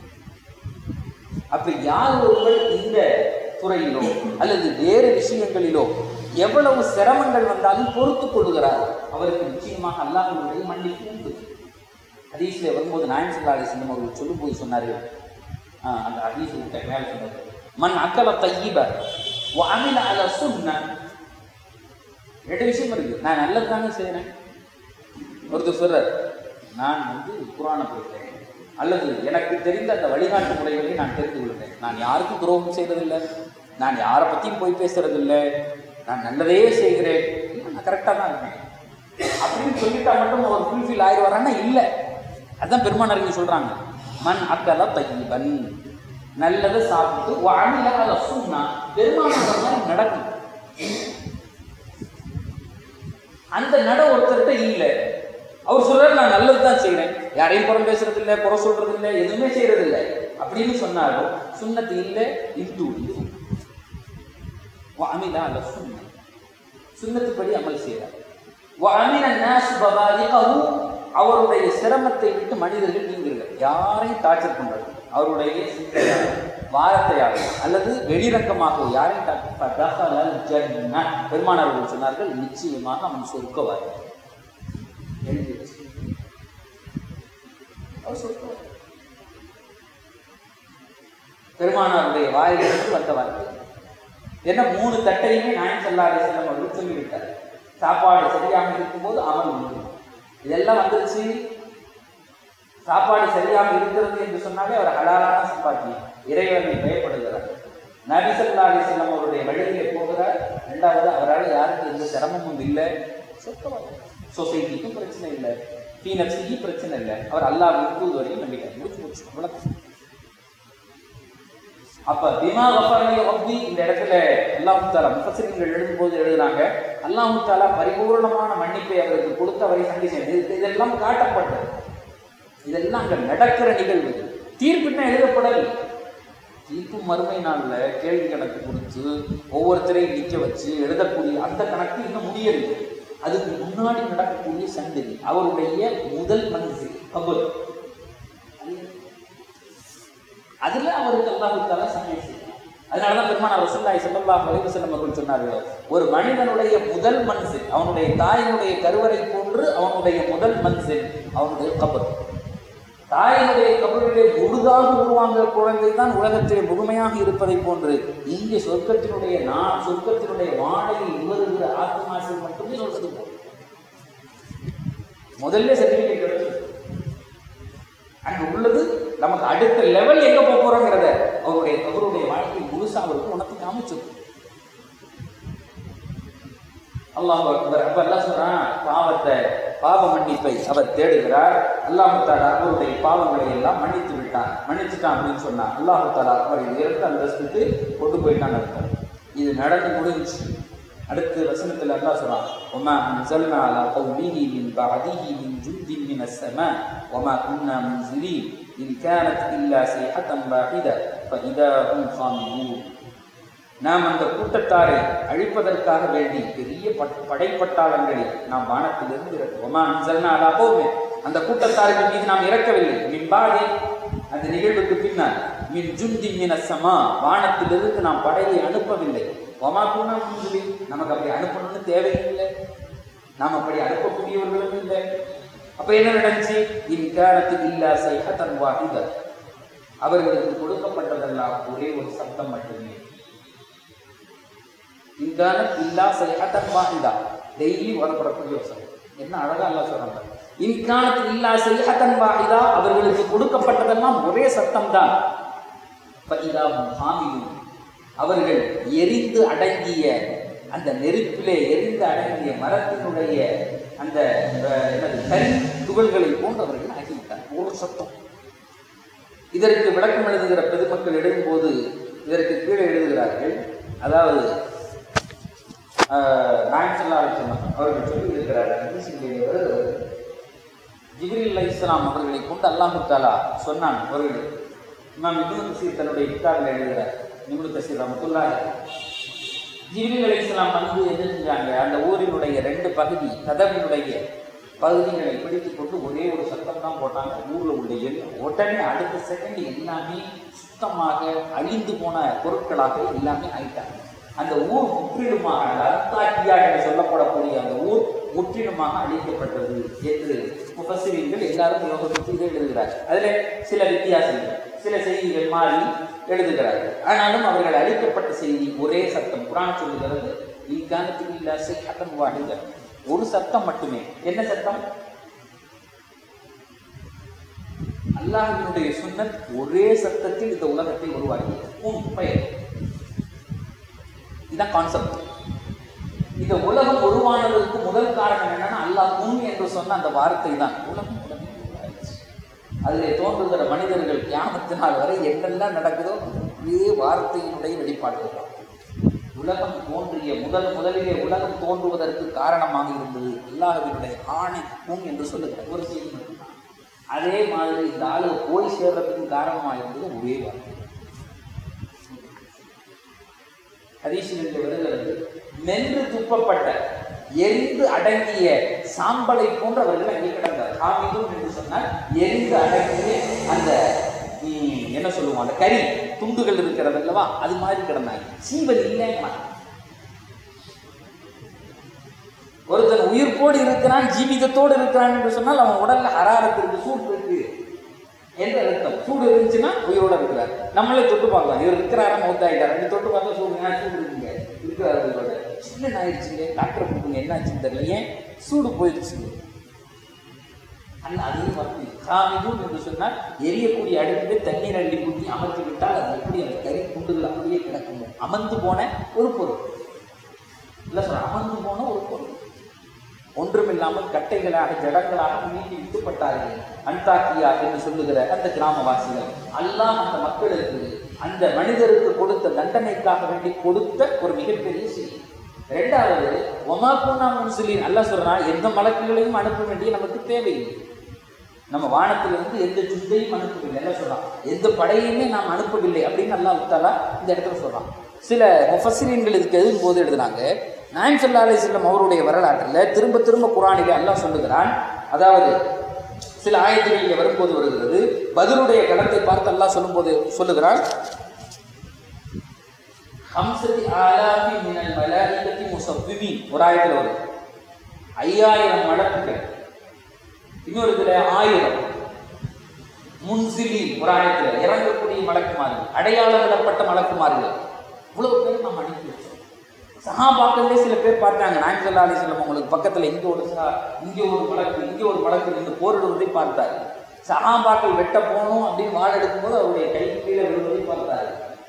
அப்ப யார் ஒருவர் இந்த துறையிலோ அல்லது வேறு விஷயங்களிலோ எவ்வளவு சிரமங்கள் வந்தாலும் பொறுத்து கொள்கிறார், அவருக்கு நிச்சயமாக அல்லாஹ்வுடைய மன்னிப்பு உண்டு. ஹதீஸ்ல வரும்போது நாயகம் ஸல்லல்லாஹு அலைஹி வஸல்லம் அவர்கள் சொல்லும் போது சொன்னார்கள், அந்த ஹதீஸ் மேல சொன்னார்கள், மன் அக்கல தய்யிப வ அமில அலா சுன்னah. ரெண்டு விஷயம் இருக்கு. நான் நல்லது தாங்க செய்யறேன். ஒருத்தர் சொல்றார், நான் வந்து குர்ஆனை படிக்கிறேன், அல்லது எனக்கு தெரிந்த அந்த வழிகாட்டு முறைகளை நான் தெரிந்து கொள்கிறேன், நான் யாருக்கும் துரோகம் செய்யறதில்லை, நான் யாரை பற்றியும் போய் பேசுறதில்லை, நான் நல்லதே செய்கிறேன், நான் கரெக்டாக தான் இருக்கேன் அப்படின்னு சொல்லிட்டா மட்டும் அவர் ஃபுல்ஃபில் ஆயிடுவாரான்னா இல்லை. அதுதான் பெருமானார் இங்கே சொல்றாங்க, மன் அக்கல தய்யிபன், நல்லது சாப்பிட்டு வஅமில அல சுன்னா, பெருமானார் மாதிரி நடக்கும். அந்த நட ஒருத்தர்கிட்ட இல்லை. அவர் சொல்றாரு நான் நல்லது தான் செய்யறேன், யாரையும் புறம் பேசுறது இல்லை, குறை சொல்றது இல்லை, எதுவுமே செய்யறது இல்லை அப்படின்னு சொன்னாலும் சுன்னத்து இல்லை. இது வஅமில அல சுன்னா, சுன்னத்துப்படி அமல் செய்யறார். வஅமின الناس بضائقه, அவருடைய சிரமத்தை விட்டு மனிதர்கள் நீங்குகிறார். யாரையும் டார்ச்சர் பண்றது, அவருடைய சிந்தையால் வாரத்தையாக அல்லது வெளிரங்கமாக யாரையும் டார்ச்சர். பெருமானார்கள் சொன்னார்கள் நிச்சயமாக அவன் சொர்க்கவாதி. பெருமானாருடைய வாயிலிருந்து வந்த வார்த்தை என்ன? மூணு தட்டையுமே நாயகம் ஸல்லல்லாஹு அலைஹி வஸல்லம் அவர்கள் சொல்லிவிட்டார். சாப்பாடு சரியாக இருக்கும்போது அமல் உண்டு. இதெல்லாம் வந்துருச்சு. சாப்பாடு சரியாக இருக்கிறது என்று சொன்னாலே அவர் ஹலாலான சம்பாத்தியம், இறைவனை பயப்படுகிறார். நபி ஸல்லல்லாஹு அலைஹி வஸல்லம் அவருடைய வழியிலே போகிறார். ரெண்டாவது அவரால் யாருக்கும் எந்த சிரமமும் இல்லை, சொசைட்டிக்கும் பிரச்சனை இல்லை, பீனப்சிக்கு பிரச்சனை இல்லை. அவர் அல்லாஹ் முப்பது வரையும் நம்பிட்டார். முடிச்சு முடிச்சு அவ்வளவு. அப்ப பிமா கஃபரனி ரப்பி, இந்த இடத்துல அல்லாஹ் தஆலா முஃபஸ்ஸிரீன்கள் எழுதும்போது எழுதுறாங்க, அல்லாஹ் தஆலா பரிபூர்ணமான மன்னிப்பை அவருக்கு கொடுத்தவரை சந்திச்சது. இதெல்லாம் காட்டப்பட்டது, இதெல்லாம் அங்க நடக்கிற நிகழ்வு. தீர்ப்புன்னா எழுதப்படல். தீர்ப்பு மறுமை நாளில் கேள்வி கணக்கு கொடுத்து ஒவ்வொருத்தரையும் நிற்க வச்சு எழுதக்கூடிய அந்த கணக்கு இன்னும் முடியவில்லை. அதுக்கு முன்னாடி நடக்கக்கூடிய சந்ததி, அவருடைய முதல் மனசு கபர், அதுல அவருக்கு அல்லாஹ் தஆலா சமயம் செய்யலாம். அதனாலதான் பெருமானார் ரசூலுல்லாஹி ஸல்லல்லாஹு அலைஹி வஸல்லம் அவர்கள் சொன்னார்கள், ஒரு மனிதனுடைய முதல் மனசு அவனுடைய தாயினுடைய கருவறை போன்று அவனுடைய முதல் மனசு அவனுடைய கபர். தாயினுடைய கபரிலே முழுதாக உருவாங்க குழந்தை தான் உலகத்திலே முழுமையாக இருப்பதை போன்று இங்கே சொர்க்கத்தினுடைய நான் சொர்க்கத்தினுடைய வாழையில் உணர்கிற ஆத்மாசல் மட்டுமே சொல்றது போல் முதல்ல சர்டிபிகேட் கிடைச்சது. அங்க உள்ளது நமக்கு அடுத்த லெவல் எங்க போக போறோங்கிறத அவருடைய அவருடைய வாழ்க்கை முழுசா அவருக்கு உனக்கு காமிச்சது. அல்லாஹ் அக்பர். அப்ப அல்லாஹ் சொல்றான், பாவத்தை பாவ மன்னிப்பை அவர் தேடுகிறார். அல்லாஹ் தஆலா அவருடைய பாவங்களை எல்லாம் மன்னித்து விட்டான். மன்னிச்சுட்டான் அப்படின்னு சொன்னா அல்லாஹ் தஆலா அவரை உயர்த்த அந்தஸ்துக்கு கொண்டு போயிட்டான்னு அர்த்தம். இது நடந்து முடிஞ்சு அடுத்த வசனத்தில் அல்லாஹ் சொல்றான், வமா அன்ஸல்னா அலா கௌமிஹி மின் பஅதிஹி மின் ஜுந்தின் மினஸ் ஸமா வமா குன்னா முன்ஸிரீன் இன் கானத் இல்லா ஸைஹத்தன் வாஹிதா ஃபஇதா ஹும் காமிதூன். நாம் அந்த கூட்டத்தாரை அழிப்பதற்காக வேண்டி பெரிய படைப்பட்டாளங்களை நாம் வானத்திலிருந்து இறக்குவோமா அன்சல்னாலாகவே அந்த கூட்டத்தாருக்கு மீது நாம் இறக்கவில்லை. மின்பாதே அந்த நிகழ்வுக்கு பின்னால் மின் ஜுந்தி மினஸ் ஸமா வானத்திலிருந்து நாம் படையை அனுப்பவில்லை. ஒமா கூனா முன்சிலி, நமக்கு அப்படி அனுப்பணும்னு தேவையில்லை, நாம் அப்படி அனுப்பக்கூடியவர்களும் இல்லை. அப்ப என்ன நடந்துச்சு? இன் கானத் இல்லா ஸைஹத்தன் வாஹிதா, அவர்களுக்கு கொடுக்கப்பட்டதெல்லாம் ஒரே ஒரு சத்தம் மட்டுமே. இன்கானத் இல்லா ஸைஹத்தன் வாஹிதா, டெய்லி வரப்படக்கூடிய ஒரு சத்தம். என்ன அழகா அல்லாஹ் சொல்றாங்க, இன்கானத் இல்லா ஸைஹத்தன் வாஹிதா, அவர்களுக்கு கொடுக்கப்பட்டதெல்லாம் ஒரே சத்தம் தான். ஃபஇதா ஹும் ஹாமிலூன், அவர்கள் எரிந்து அடங்கிய அந்த நெருப்பிலே எரிந்து அடங்கிய மரத்தினுடைய அந்த என்னது கரி துகள்களை போன்று அவர்கள் ஆகிவிட்டார். ஒரு சத்தம். இதற்கு விளக்கம் எழுதுகிற பெருமக்கள் எழுதும்போது இதற்கு கீழே எழுதுகிறார்கள், அதாவது நாயகம் ஸல்லல்லாஹு அலைஹி வஸல்லம் அவர்கள் சொல்லி இருக்கிறார்கள், ஜிப்ரீல் அலைஹிஸ்ஸலாம் அவர்களை கொண்டு அல்லாஹ் தஆலா சொன்னான் அவர்கள். இமாம் இப்னு கஸீர் தன்னுடைய கிதாபில் எழுதுகிறார், இப்னு கஸீர் ரஹ்மத்துல்லாஹி ஜிப்ரீல் அலைஹிஸ்ஸலாம் வந்து என்ன செஞ்சாங்க, அந்த ஊரினுடைய ரெண்டு பகுதி கதவினுடைய பகுதிகளை பிடித்துக் கொண்டு ஒரே ஒரு சத்தம் தான் போட்டாங்க. ஊரில் உள்ள எல்லாம் உடனே அடுத்த செகண்ட் எல்லாமே சுத்தமாக அழிந்து போன பொருட்களாக எல்லாமே ஆயிட்டாங்க. அந்த ஊர் முற்றிலுமாக அர்த்தாக்கியா என்று சொல்லப்படக்கூடிய அந்த ஊர் முற்றிலுமாக அழிக்கப்பட்டது என்று முஃபஸ்ஸிரீன்கள் எல்லாரும் யோகத்துக்கு இதை எழுதுகிறார்கள். அதில் சில வித்தியாசங்கள், சில செய்திகள் மாறி எழுதுகிறார்கள். ஆனாலும் அவர்கள் அழிக்கப்பட்ட செய்தி ஒரே சத்தம். குர்ஆன் சொல்லுகிறது, இன்கானத் இல்லா ஸைஹத்தன் வாஹிதா, ஒரு சத்தம் மட்டுமே. என்ன சத்தம்? அல்லாஹ்வினுடைய சுன்னத் ஒரே சத்தத்தில் இந்த உலகத்தை உருவாக்கியது. உம் பெயர் இதுதான் கான்செப்ட். இந்த உலகம் உருவானதற்கு முதல் காரணம் என்னன்னா அல்லாஹ் குன் என்று சொன்ன அந்த வார்த்தை தான். உலகம் உடனே உருவாயிடுச்சு. அதில் தோன்றுகிற மனிதர்கள் கியாமத்து நாள் வரை என்னெல்லாம் நடக்குதோ இதே வார்த்தையினுடைய வெளிப்பாடுகள். உலகம் தோன்றிய முதல் முதலிலே உலகம் தோன்றுவதற்கு காரணமாக இருந்தது அல்லாஹ்வினுடைய ஆணைக்கும் என்று சொல்லுகிறார் ஒரு செய்தி மட்டும்தான். அதே மாதிரி இந்த ஆளு போய் சேர்றதுக்கு காரணமாக இருந்தது ஒரே வார்த்தை. ஹதீஸில் வருகிறது, மென்று துப்பப்பட்ட எரிந்து அடங்கிய சாம்பலை போன்றவர்கள் அங்கே கிடந்தார். காமிதும் என்று சொன்னால் எரிந்து அடங்கிய அந்த என்ன சொல்லுவோம், அந்த கறி துண்டுகள் இருக்கிறது அல்லவா, அது மாதிரி கிடந்தாங்க. சீவல் இல்லை. ஒருத்தன் உயிர்ப்போடு இருக்கிறான், ஜீவிதத்தோடு இருக்கிறான் என்று சொன்னால் அவன் உடல்ல ஹராரத்திற்கு சூடு இருக்கு என்று அர்த்தம். சூடு இருந்துச்சுன்னா உயிரோடு இருக்கிறார். நம்மளே தொட்டு பார்க்கலாம், இவர் இருக்கிறாரா மௌத்தாயிட்டார் அப்படி தொட்டு பார்த்தா சூடு சூடு இருக்குங்க இருக்கிறார் உயிரோட. சின்ன ஆயிடுச்சுங்க, டாக்டர் கொடுங்க என்ன ஆச்சுன்னு தெரியல, ஏன் சூடு போயிடுச்சு. அல்ல அதையும் வந்து காமிதும் என்று சொன்னால் எரியக்கூடிய அடுப்பிலே தண்ணீர் அள்ளி ஊற்றி அமர்த்தி விட்டால் அது எப்படி அந்த கறி குண்டுகள் அப்படியே கிடக்குமோ அமர்ந்து போன ஒரு பொருள் இல்லை சொல்ற, அமர்ந்து போன ஒரு பொருள். ஒன்றுமில்லாமல் கட்டைகளாக ஜடங்களாக மீட்டி விட்டுப்பட்டார்கள் அன்தாக்கியா என்று சொல்லுகிற அந்த கிராமவாசிகள். அல்லாஹ் அந்த மக்களுக்கு அந்த மனிதருக்கு கொடுத்த தண்டனைக்காக வேண்டி கொடுத்த ஒரு மிகப்பெரிய செய்தி. இரண்டாவது, ஒமா பூனா முன்சிலின் அல்லாஹ் சொல்றான், எந்த மலக்குகளையும் அனுப்ப வேண்டிய நமக்கு தேவையில்லை. நம்ம வானத்திலிருந்து எந்த ஜுந்தையும் அனுப்பவில்லை. என்ன சொல்றான், எந்த படையுமே நாம் அனுப்பவில்லை அப்படின்னு அல்லாஹ் உத்தாலா இந்த இடத்துல சொல்றான். சில முஃபஸ்ஸிரீன்கள் இதுக்கு எதிரும் போது எழுதுனாங்க, நாயகம் ஸல்லல்லாஹு அலைஹி வஸல்லம் அவருடைய வரலாற்றில் திரும்ப திரும்ப குர்ஆனிலே அல்லாஹ் சொல்லுகிறான். அதாவது சில ஆயத்துகளில் வரும்போது வருகிறது, பத்ருடைய களத்தை பார்த்து அல்லாஹ் சொல்லும்போது சொல்லுகிறான், ஹம்ஸதி ஆலாஃபி மினல் மலாயிகத்தி முஸவ்விமீன் ஒரு ஆயத்தில் வரும், ஐயாயிரம் மலக்குகள். இன்னொரு இதுல ஆயிரம் முன்சிலி ஒரு ஆயத்தில் இறங்கக்கூடிய மலக்குமார்கள், அடையாளமிடப்பட்ட மலக்குமார்கள். இவ்வளவு பேர் நாம் அனுப்பி வச்சோம். சஹாபாக்களே சில பேர் பார்த்தாங்க, நாயகம் ஸல்லல்லாஹு அலைஹி வஸல்லம் உங்களுக்கு பக்கத்தில் இங்கே ஒரு இங்கே ஒரு மலக்கு இங்கே ஒரு மலக்கு இந்த போரிடுவதை பார்த்தாரு. சஹாபாக்கள் வெட்ட போகணும் அப்படின்னு வாள் எடுக்கும்போது அவருடைய கைக்கு கீழே விழுவதை பார்த்தாரு.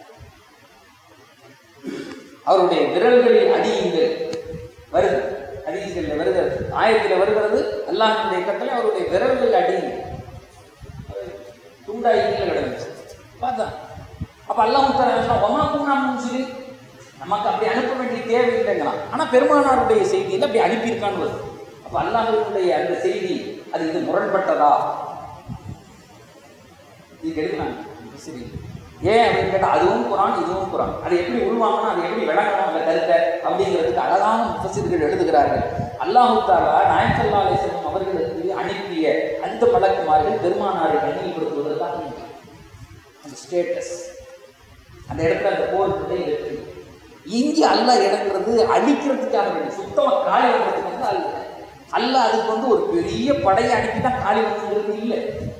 அவருடைய விரல்களில் அடியுங்கள் வருது, ஹதீஸ்களில் வருகிறது, ஆயத்தில் வருகிறது, அல்லாஹ்வுடைய கட்டளை அவருடைய விரல்கள் அடியுங்கள். துண்டாய் கீழே கிடந்துச்சு பார்த்தா. அப்ப அல்லாஹ் தஆலா வமா குன்னா முன்சிலின், நமக்கு அப்படி அனுப்ப வேண்டிய தேவையில்லைங்களாம். ஆனால் பெருமானாருடைய செய்தியில் அப்படி அனுப்பியிருக்கான்னு வருது. அப்போ அல்லாஹ்வுடைய அந்த செய்தி அது இது முரண்பட்டதா இது எடுக்கிறாங்க. சரி, ஏன் அப்படின்னு கேட்டால் அதுவும் குரான் இதுவும் குரான், அதை எப்படி உள்வாங்கணும், அதை எப்படி விளங்கணும் அந்த கருத்தை அப்படிங்கிறதுக்கு அழகான முஃபஸ்ஸிர்கள் எழுதுகிறார்கள். அல்லாஹ் தஆலா நாயகம் ஸல்லல்லாஹு அலைஹி வஸல்லம் அவர்களுக்கு அனுப்பிய அந்த மலக்குமார்கள் பெருமானாரை கண்ணியப்படுத்துவதற்காக அந்த ஸ்டேட்டஸ் அந்த இடத்துல அந்த போருக்கு வெற்றி. இங்கே அல்லாஹ் இறங்குறது அழிக்கிறதுக்காக வேண்டி, சுத்தமாக காலி வர்றதுக்கு வந்து அல்ல. அல்லாஹ் அதுக்கு வந்து ஒரு பெரிய படையை அனுப்பிதான் காலி வந்துங்கிறது இல்லை.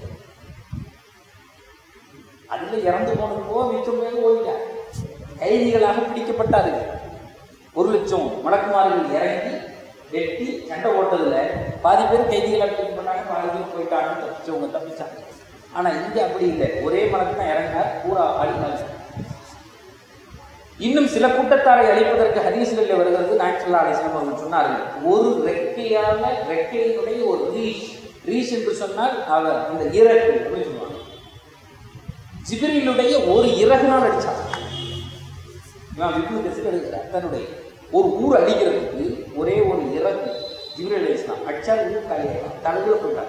அதுல இறந்து போனதுக்கோ மிச்சம் பேர் ஓடிட்டார், கைதிகளாக பிடிக்கப்பட்டார்கள். ஒரு லட்சம் மலக்குமார்கள் இறங்கி வெட்டி சண்டை ஓட்டதுல பாதி பேர் கைதிகளாக பிடிக்கப்பட்டாங்க, பாதி பேர் போயிட்டாங்கன்னு தப்பிச்சவங்க தப்பிச்சாங்க. ஆனா இங்கே அப்படி இல்லை, ஒரே மலக்கு தான் இறங்கினார், பூரா அழிந்தாங்க. இன்னும் சில கூட்டத்தாரை அழிப்பதற்கு ஹதீஸ்களில் வருகிறது. நாயகம் ஸல்லல்லாஹு அலைஹி வஸல்லம் அவர்கள் சொன்னார்கள், ஒரு ரெக்கையால ரெக்கையினுடைய ஒரு ரீஷ் ரீஷ் என்று சொன்னால் அவர் அந்த இறகு அப்படின்னு சொல்லுவாங்க, ஜிப்ரீலுடைய ஒரு இறகுனால் அடிச்சார். தன்னுடைய ஒரு ஊர் அடிக்கிறதுக்கு ஒரே ஒரு இறகு ஜிப்ரீல் அலைஹிஸ்ஸலாம் அடிச்சார், ஊர் காலியாயிடும், தடகுல போயிட்டாங்க,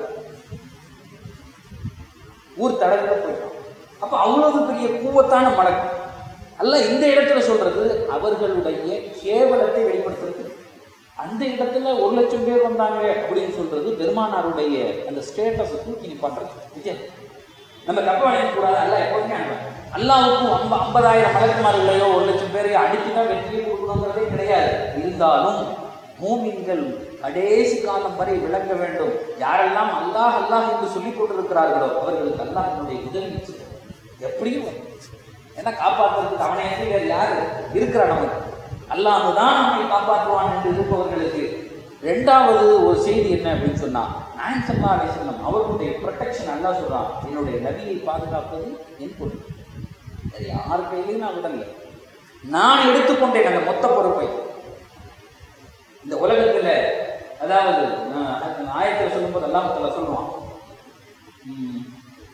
ஊர் தடகுல போயிட்டான். அப்ப அவ்வளவு பெரிய கூவத்தான மலக்கு. அல்லாஹ் இந்த இடத்துல சொல்றது அவர்களுடைய கேவலத்தை வெளிப்படுத்துறது. அந்த இடத்துல ஒரு லட்சம் பேர் வந்தாங்க அப்படின்னு சொல்றது பெருமானாருடைய அந்த ஸ்டேட்டஸை தூக்கி நிப்பாட்டுறது. விஜய் நம்ம தப்பா நினைக்கக்கூடாது. அல்லாஹ் எப்போதுமே அனுப்ப அல்லாஹ்வுக்கும் ஐம்ப ஐம்பதாயிரம் மலக்குமார்களையோ ஒரு லட்சம் பேரையோ அனுப்பிதான் வெற்றியை கொடுக்கணுங்கிறதே கிடையாது. இருந்தாலும் மூமின்கள் கடைசி காலம் வரை விளங்க வேண்டும். யாரெல்லாம் அல்லாஹ் அல்லாஹ் என்று சொல்லிக் கொண்டிருக்கிறார்களோ அவர்களுக்கு அல்லாஹ்வுடைய உதவி எப்படியும் என்ன காப்பாற்றுறதுக்கு அவனை என்று வேறு யாரு இருக்கிறா? நமக்கு அல்லாஹ் தான் நம்மை காப்பாற்றுவான் என்று இருப்பவர்களுக்கு. ரெண்டாவது ஒரு செய்தி என்ன அப்படின்னு சொன்னா, நாயகம் ஸல்லல்லாஹு அலைஹி வஸல்லம் அவர்களுடைய ப்ரொடெக்ஷன் அல்லாஹ் சொல்றான், என்னுடைய நபியை பாதுகாப்பது என் பொறுப்பு, அது யார் கையிலையும் நான் விடல, நான் எடுத்துக்கொண்டேன் அந்த மொத்த பொறுப்பை. இந்த உலகத்துல அதாவது ஆயத்தில் சொல்லும்போது அல்லாஹ் தஆலா சொல்லுவான்,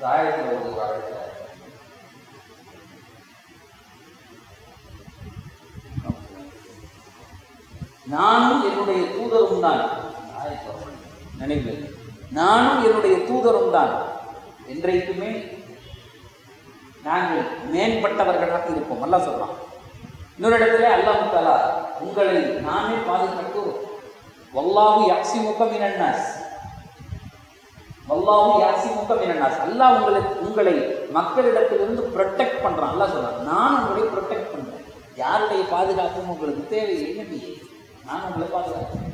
ஆயிரத்தி ஒரு காலத்தில் நானும் என்னுடைய தூதரும் தான் நினைவு நானும் என்னுடைய தூதரும் தான் என்றைக்குமே நாங்கள் மேம்பட்டவர்களாக இருப்போம். அல்லாஹ் சொல்றான். இன்னொரு இடத்துல அல்லாஹ் தஆலா உங்களை நானே பாதுகாத்து வல்லாஹு யக்ஸிமுக மினன் நாஸ் வல்லாஹு யக்ஸிமுக மினன் நாஸ் அல்லாஹ் உங்களை உங்களை மக்களிடத்திலிருந்து ப்ரொடெக்ட் பண்றான். அல்லாஹ் சொல்றான், நான் உங்களை ப்ரொடெக்ட் பண்றேன். யாருடைய பாதுகாப்பும் உங்களுக்கு தேவையில்லை நபியே, நான் உங்களை பாதுகாக்கிறேன்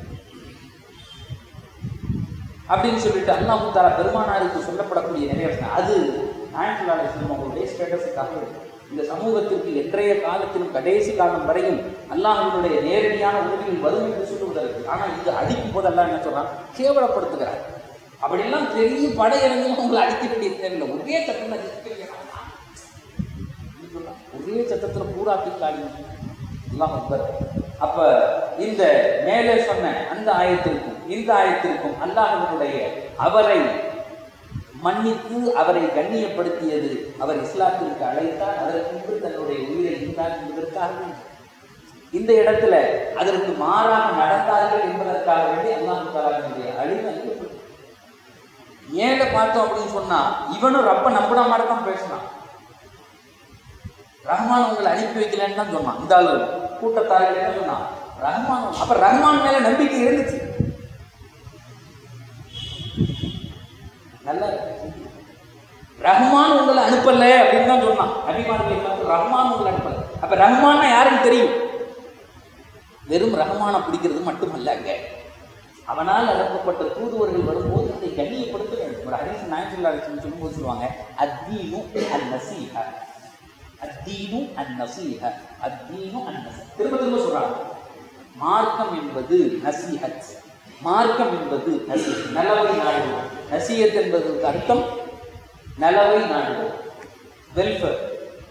அப்படின்னு சொல்லிட்டு அல்லாஹ் தஆலா பெருமானாருக்கு சொல்லப்படக்கூடிய நிறைய அது அவங்களுடைய ஸ்டேட்டஸுக்காக இந்த சமூகத்திற்கு என்றைய காலத்திலும் கடைசி காலம் வரையும் அல்லாஹ்வினுடைய நேரடியான உதவியில் வரும் என்று சொல்லுவதற்கு. ஆனால் இது அடிக்கும் போது அல்லாஹ் என்ன சொல்றான், கேவலப்படுத்துகிறார். அப்படியெல்லாம் பெரிய படையிறங்கி உங்களை அடிக்க வேண்டிய தேவையில்லை. ஒரே சட்டத்தில் ஒரே சட்டத்தில் பூரா பிக்காடி எல்லாம் அக்பர். அப்ப இந்த மேலே சொன்ன அந்த ஆயத்திற்கும் இந்த ஆயத்திற்கும் அல்லாஹ்வினுடைய அவரை மன்னித்து அவரை கண்ணியப்படுத்தியது, அவர் இஸ்லாத்திற்கு அழைத்தார், அதற்கு தன்னுடைய உயிரை இருந்தார் என்பதற்காக இந்த இடத்துல அதற்கு மாறாக நடந்தார்கள் என்பதற்காக வேண்டி அல்லாஹ் தஆலாவுடைய அழிவு அளிக்கப்பட்டது. ஏழை பார்த்தோம் அப்படின்னு சொன்னா இவனும் ரப்ப நம்பின மாதிரி தான் பேசினான். ரஹ்மான் உங்களை அனுப்பி வைக்கலன்னு தான் சொன்னான். இந்த ஆளு கூட்டத்தார்கள் என்ன சொன்னான், ரஹ்மான். அப்ப ரஹ்மான் மேல நம்பிக்கை இருந்துச்சு. நல்ல ரஹ்மான் உங்களை அனுப்பல அப்படின்னு தான் சொன்னான். நபிமார்களை பார்த்து ரஹ்மான் உங்களை அனுப்பல. அப்ப ரஹ்மான்னா யாருன்னு தெரியும். வெறும் ரஹ்மானை பிடிக்கிறது மட்டுமல்ல, அங்க அவனால் அனுப்பப்பட்ட தூதுவர்கள் வரும்போது அதை கண்ணியப்படுத்த வேண்டும். ஒரு ஹதீஸ் நாயகத்துல்லாஹி அலைஹி வஸல்லம் சொல்லும்போது சொல்லுவாங்க, அத்தீனு அன்-நஸீஹ அத்தீனு அன்-நஸீஹ அத்தீனு அன்-நஸீஹ. திரும்ப திரும்ப சொல்றாங்க, மார்க்கம் என்பது நசீஹத், மார்க்கம் என்பது நசீஹத், நலவை நாடுவது. நசீஹத் என்பதற்கு அர்த்தம் நலவை நாடுவது, வெல்ஃபேர்.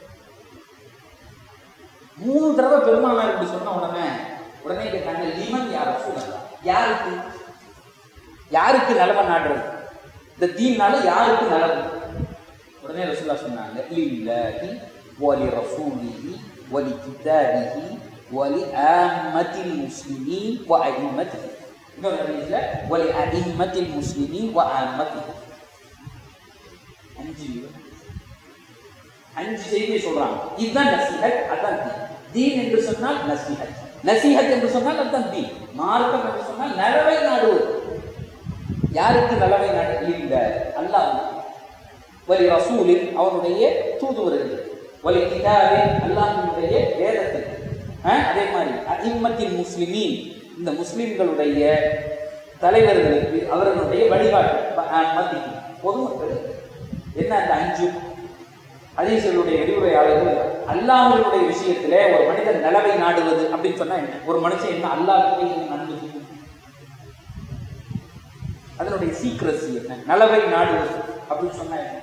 மூணு தடவை பெருமானார் இப்படி சொன்ன உடனே உடனே கேட்டாங்க, லிமன் யார் ரசூலல்லாஹ், யாருக்கு யாருக்கு நலவை நாடுறது, இந்த தீனால யாருக்கு நலவு? உடனே ரசூலுல்லாஹ் சொன்னாங்க, லில்லாஹி வலி ரசூலிஹி வலி கிதாபிஹி வலி ஆம்மத்தில் முஸ்லிமீன் வ அஇம்மத்திஹி. இன்னொரு ஹதீஸ்ல வலி அஇம்மத்தில் முஸ்லிமீன் வ ஆம்மத்திஹி. அஞ்சு அஞ்சு செய்தியை சொல்றாங்க. இதுதான் நசீஹத், அதான் தீன். தீன் என்று சொன்னால் நசீஹத், நசீஹத் என்று சொன்னால் அதுதான் தீன். மார்க்கம் என்று சொன்னால் நலவை நாடுவது. யாருக்கு நலவை நாடு? இல்ல அல்லாஹ். வலி ரசூலின் அவனுடைய தூதுவர்கள், வலி கிதாபின் அல்லாஹ்வுடைய வேதத்துக்கு, அதே மாதிரி அஇம்மத்தில் முஸ்லிமீன் இந்த முஸ்லிம்களுடைய தலைவர்களுக்கு அவர்களுடைய வழிகாட்டு பொதுமக்கள். என்ன அந்த அஞ்சு ஹதீஸ்களுடைய விரிவுரையாளர்கள் அல்லாஹ்வுடைய விஷயத்திலே ஒரு மனிதன் நலவை நாடுவது அப்படின்னு சொன்னா என்ன? ஒரு மனுஷன் என்ன அல்லாஹ்வுக்கு நன்மை செய்யும், அதனுடைய சீக்ரெசி என்ன? நலவை நாடுவது அப்படின்னு சொன்னா என்ன?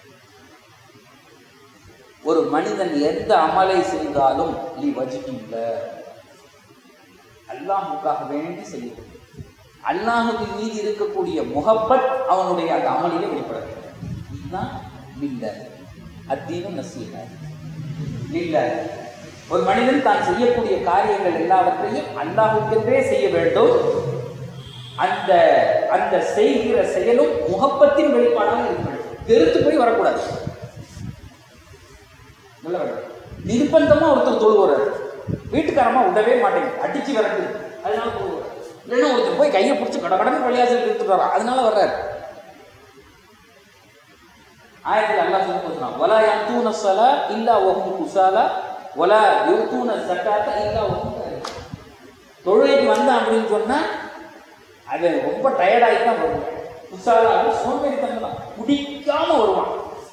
ஒரு மனிதன் எந்த அமலை செய்தாலும் லி வஜ்ஹில்ல, அல்லாஹ்வுக்காக வேண்டி செய்யும். அல்லாஹ்வின் மீது இருக்கக்கூடிய முஹப்பத் அவனுடைய அந்த அமலிலே வெளிப்படுகிறது. இதுதான் லில்லாஹ், அத்தீனும் நசீஹத் லில்லாஹ். ஒரு மனிதன் தான் செய்யக்கூடிய காரியங்கள் எல்லாவற்றையும் அல்லாஹ்வுக்கென்றே செய்ய வேண்டும். அந்த அந்த செய்கிற செயலும் முஹப்பத்தின் வெளிப்பாடாக இருக்க வேண்டும். வெறுத்து போய் வரக்கூடாது. நிர்பந்தமா ஒருத்தர் தொழுவார், வீட்டுக்காரமா விடவே மாட்டேங்குது, அடிச்சு வரக்குது, அதனால தொழுவார். இல்லைன்னா ஒருத்தர் போய் கையை பிடிச்சி கடகடன் பள்ளியாசல் எடுத்துட்டு வர்றார், அதனால வர்றாரு. ஆயத்தில் அல்லாஹ் சொல்லுறான், வலா யந்தூன ஸலா இல்லா வஹும் குஸாலா வலா யுத்தூன ஸகாத்த இல்லா வஹும் காரிஹூன். தொழுகைக்கு வந்தான் அப்படின்னு சொன்னா அது ரொம்ப டயர்டாகி தான் வருவான். குஸாலா சோம்பேறித்தனம் தான், குடிக்காம வருவான்.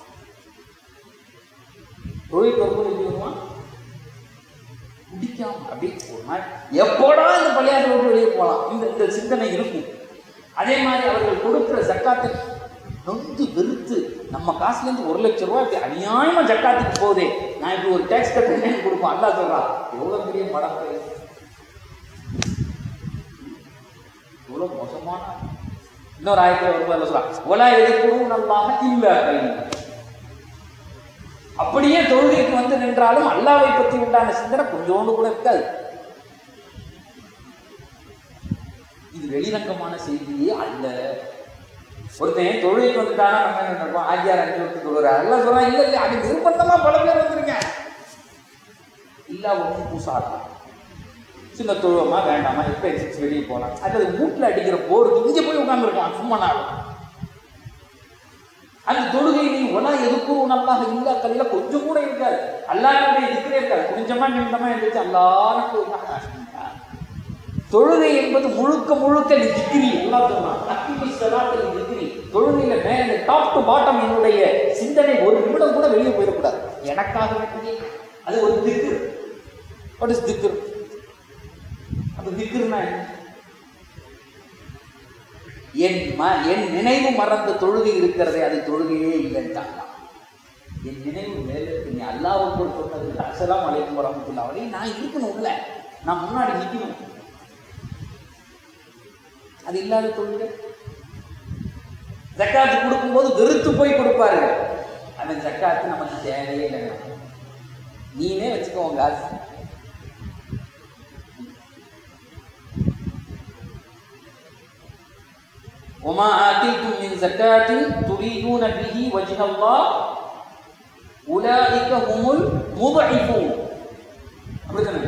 தொழில் வரும்போது எப்படி வருவான்? குடிக்காம. அப்படி ஒரு நாள் எப்போடா இந்த பள்ளியாசல் விட்டு வெளியே போகலாம், இந்த இந்த சிந்தனை இருக்கும். அதே மாதிரி அவர்கள் கொடுக்குற ஜக்காத்தை நொந்து வெறுத்து, நம்ம காசுலேருந்து ஒரு லட்சம் ரூபாய் இப்படி அநியாயமா ஜக்காத்துக்கு போகுதே, நான் இப்படி ஒரு டேக்ஸ் கட்டுறேன்னு கொடுப்போம். அல்லாஹ் சொல்றான், எவ்வளவு பெரிய மடப்பை, எவ்வளவு மோசமான. இன்னொரு ஆயத்தில் வரும்போது சொல்றான் ஒலா எதிர்ப்பும் நல்லாக இல்லை. அப்படியே தொழுகைக்கு வந்து நின்றாலும் அல்லாஹ்வை பற்றி உண்டான சிந்தனை கொஞ்சோண்டு கூட இருக்காது. இது வெளிரங்கமான செய்தியே அல்ல. ஒருத்தன் தொழுகைக்கு வந்துட்டானா நம்ம என்ன நினைப்போம், ஆஜியார் அஞ்சு வருஷத்துக்கு வருவார் அதெல்லாம் சொல்றான். இல்லை இல்லை அது நிர்பந்தமா பல பேர் வந்துருங்க. இல்லா ஒன்றும் பூசாடா சின்ன தொழுவமா வேண்டாமா எப்ப எக்ஸிக்ஸ் வெளியே போகலாம். அது மூட்டில் அடிக்கிற போருக்கு இங்கே போய் உட்காந்துருக்கான் சும்மா நாள். அந்த தொழுகை நீ ஒலா எதுக்கும் நல்லாக இல்லா கல்ல கொஞ்சம் கூட இருக்காது. அல்லாஹ்வுடைய திக்ரே இருக்காது. கொஞ்சமா நிமிடமா இருந்துச்சு அல்லாஹ். தொழுகை என்பது முழுக்க முழுக்க திக்ரி. அல்லாஹ் சொல்றான் அக்கிமி ஸலாத்தில் திக்ரி. தொழுகையில மேல டாப் டு பாட்டம் என்னுடைய சிந்தனை ஒரு நிமிடம் கூட வெளியே போயிடக்கூடாது. எனக்காக வேண்டிய அது ஒரு திக்ர். வாட் இஸ் திக்ர்? அது திக்ர்னா என் என் நினைவு மறந்த தொழுகை இருக்கிறதே அது தொழுகையே இல்லைன்ட்டாங்க. என் நினைவு மேல நீ அல்லாஹ்வுக்கு சொன்னது அஸ்ஸலாமு அலைக்கும் வரஹ்மத்துல்லாஹி வலைஹி நான் இருக்கணும் உள்ள, நான் முன்னாடி நிற்கணும். அது இல்லாத தொழுகை. ஜக்காத்து கொடுக்கும்போது வெறுத்து போய் கொடுப்பாரு. அந்த ஜக்காத்து நமக்கு தேவையே இல்லை. நீனே வச்சுக்கோங்க காசு. وما آتيتم من زكاة تريدون به وجه الله أولئك هم المضعفون. அப்படிதானே?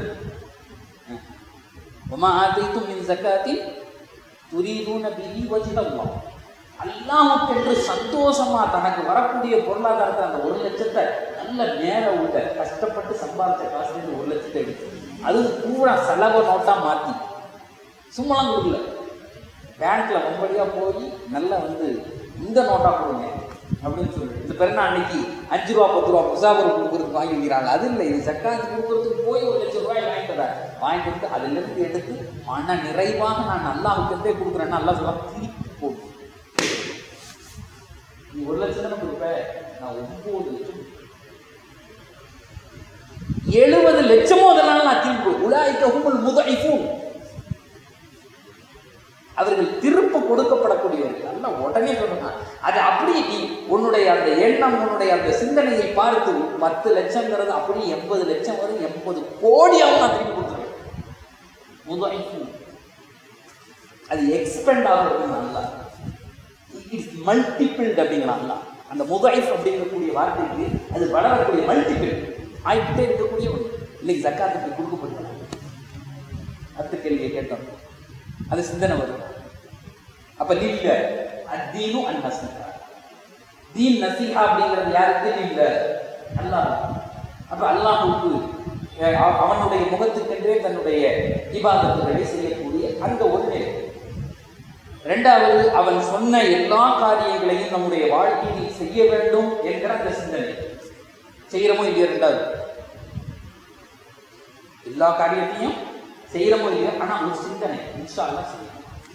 وما آتيتم من زكاة تريدون به وجه الله. அல்லாஹ்வுக்கு என்று சந்தோஷமா தனக்கு வரக்கூடிய பொருளாதாரத்தை அந்த ஒரு லட்சத்தை நல்ல நேர உள்ள கஷ்டப்பட்டு சம்பாதிச்ச காசு ஒரு லட்சத்தை எடுத்து அது பூரா செலவு நோட்டா மாற்றி சும்மாலாம் கொடுக்கல. பேங்க்ல மொம்படியா போய் நல்லா வந்து இந்த நோட்டா கொடுங்க அப்படின்னு சொல்லிட்டு இந்த பெருனா அன்னைக்கு அஞ்சு ரூபா பத்து ரூபா முசாபர் கொடுக்குறதுக்கு வாங்கி வைக்கிறாங்க. அது இல்லை, இது சக்காத்து கொடுக்குறதுக்கு போய் ஒரு லட்சம் ரூபாய் வாங்கிட்டு வாங்கி கொடுத்து அதுல இருந்து எடுத்து மன நிறைவாக நான் நல்லா அவங்கள்டே கொடுக்குறேன்னு நல்லா சொல்ல திருப்பி போடு. நீ ஒரு லட்சம் தானே கொடுப்ப, நான் ஒன்பது லட்சம் எழுபது லட்சமோ அதனால நான் திருப்பி உலாய்க்க முதல் அவர்கள் திருப்ப கொடுக்கப்படக்கூடியவர்கள் அல்ல. உடனே சொல்லுங்க அது அப்படியே நீ உன்னுடைய அந்த எண்ணம் உன்னுடைய அந்த சிந்தனையை பார்த்து பத்து லட்சங்கிறது அப்படியே எண்பது லட்சம் வரும், எண்பது கோடியாவும் நான் திருப்பி கொடுத்துருவேன். முதல் அது எக்ஸ்பெண்ட் ஆகிறது நல்லா இட்ஸ் மல்டிபிள்ட் அப்படிங்கிறாங்களா. அந்த முதாயிஃப் அப்படிங்கக்கூடிய வார்த்தைக்கு அது வளரக்கூடிய மல்டிபிள் ஆயிட்டே இருக்கக்கூடிய ஒரு இன்னைக்கு ஜக்காத்துக்கு கொடுக்கப்பட்டு அடுத்த கேள்வியை கேட்டோம். அது சிந்தனை வரும். அப்ப இல்ல அத்தீனும் அன் நசீஹா. தீன் நசீஹா அப்படிங்கிறது யாருக்கு இல்ல அல்லாஹ். அப்ப அல்லாஹ்வுக்கு அவனுடைய முகத்துக்கென்றே தன்னுடைய இபாதத்துகளை செய்யக்கூடிய அந்த ஒரு நிலை. இரண்டாவது அவன் சொன்ன எல்லா காரியங்களையும் நம்முடைய வாழ்க்கையில் செய்ய வேண்டும் என்கிற அந்த சிந்தனை செய்யறமோ இல்லையோ. இரண்டாவது எல்லா காரியத்தையும் செய்யறமோ இல்லையோ, ஆனா ஒரு சிந்தனை இன்ஷா அல்லாஹ் செய்யணும்.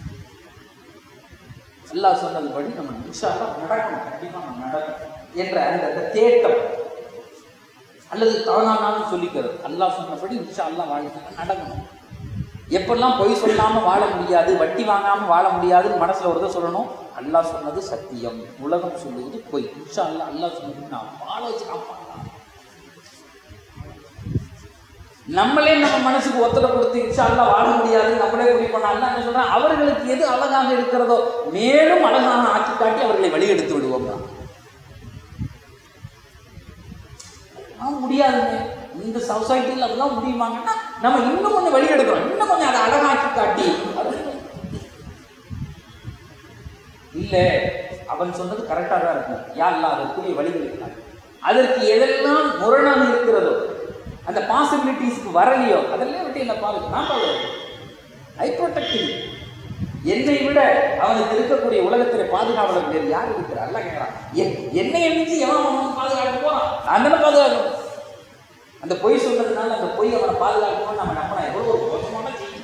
அல்லாஹ் சொன்னதுபடி நம்ம இன்ஷா அல்லாஹ் நடக்கணும், கண்டிப்பா நம்ம நடக்கணும் என்ற அந்த தேட்டம் அல்லது தவறானாலும் சொல்லிக்கிறது. அல்லாஹ் சொன்னபடி இன்ஷா அல்லாஹ் வாழ்க்கை நடக்கணும். எப்பெல்லாம் பொய் சொல்லாம வாழ முடியாது, வட்டி வாங்காம வாழ முடியாதுன்னு மனசுல ஒருத சொல்லணும். அல்லாஹ் சொன்னது சத்தியம், உலகம் சொல்லுவது பொய். இன்ஷா அல்லாஹ் அல்லாஹ் சொன்னது நான் வாழ வச்சு காப்பாங்க. நம்மளே நம்ம மனசுக்கு ஒத்தடை கொடுத்து இன்ஷா அல்லாஹ் வாழ முடியாது நம்மளே முடிவு பண்ணாலும் என்ன சொல்றேன், அவர்களுக்கு எது அழகாக இருக்கிறதோ மேலும் அழகாக ஆக்கி காட்டி அவர்களை வழியெடுத்து விடுவோம். முடியாதுங்க இந்த சொசைட்டியில் அதெல்லாம் முடியுமாங்கன்னா நம்ம இன்னும் கொஞ்சம் வழி எடுக்கிறோம், இன்னும் கொஞ்சம் அதை அழகாக்கி காட்டி. இல்ல அவன் சொன்னது கரெக்டா தான் இருக்கும், யா அல்லாஹ் அதற்குரிய வழிகள் இருக்காங்க. அதற்கு எதெல்லாம் முரணாக இருக்கிறதோ அந்த பாசிபிலிட்டிஸ்க்கு வரலையோ அதெல்லாம் விட்டு என்ன பாருங்க. நான் பாருங்க ஐ ப்ரொடெக்டிவ். என்னை விட அவனுக்கு இருக்கக்கூடிய உலகத்திலே பாதுகாவலர் வேறு யார் இருக்கிறார்? அல்ல கேட்கிறான். என்னை எண்ணிச்சு எவன் பாதுகாக்க போறான், நான் தானே பாதுகாக்கணும். அந்த பொய் சொல்றதுனால அந்த பொய் அவனை பாதுகாக்கணும்னு நம்ம நம்பினா எவ்வளவு ஒரு மோசமான செய்தி.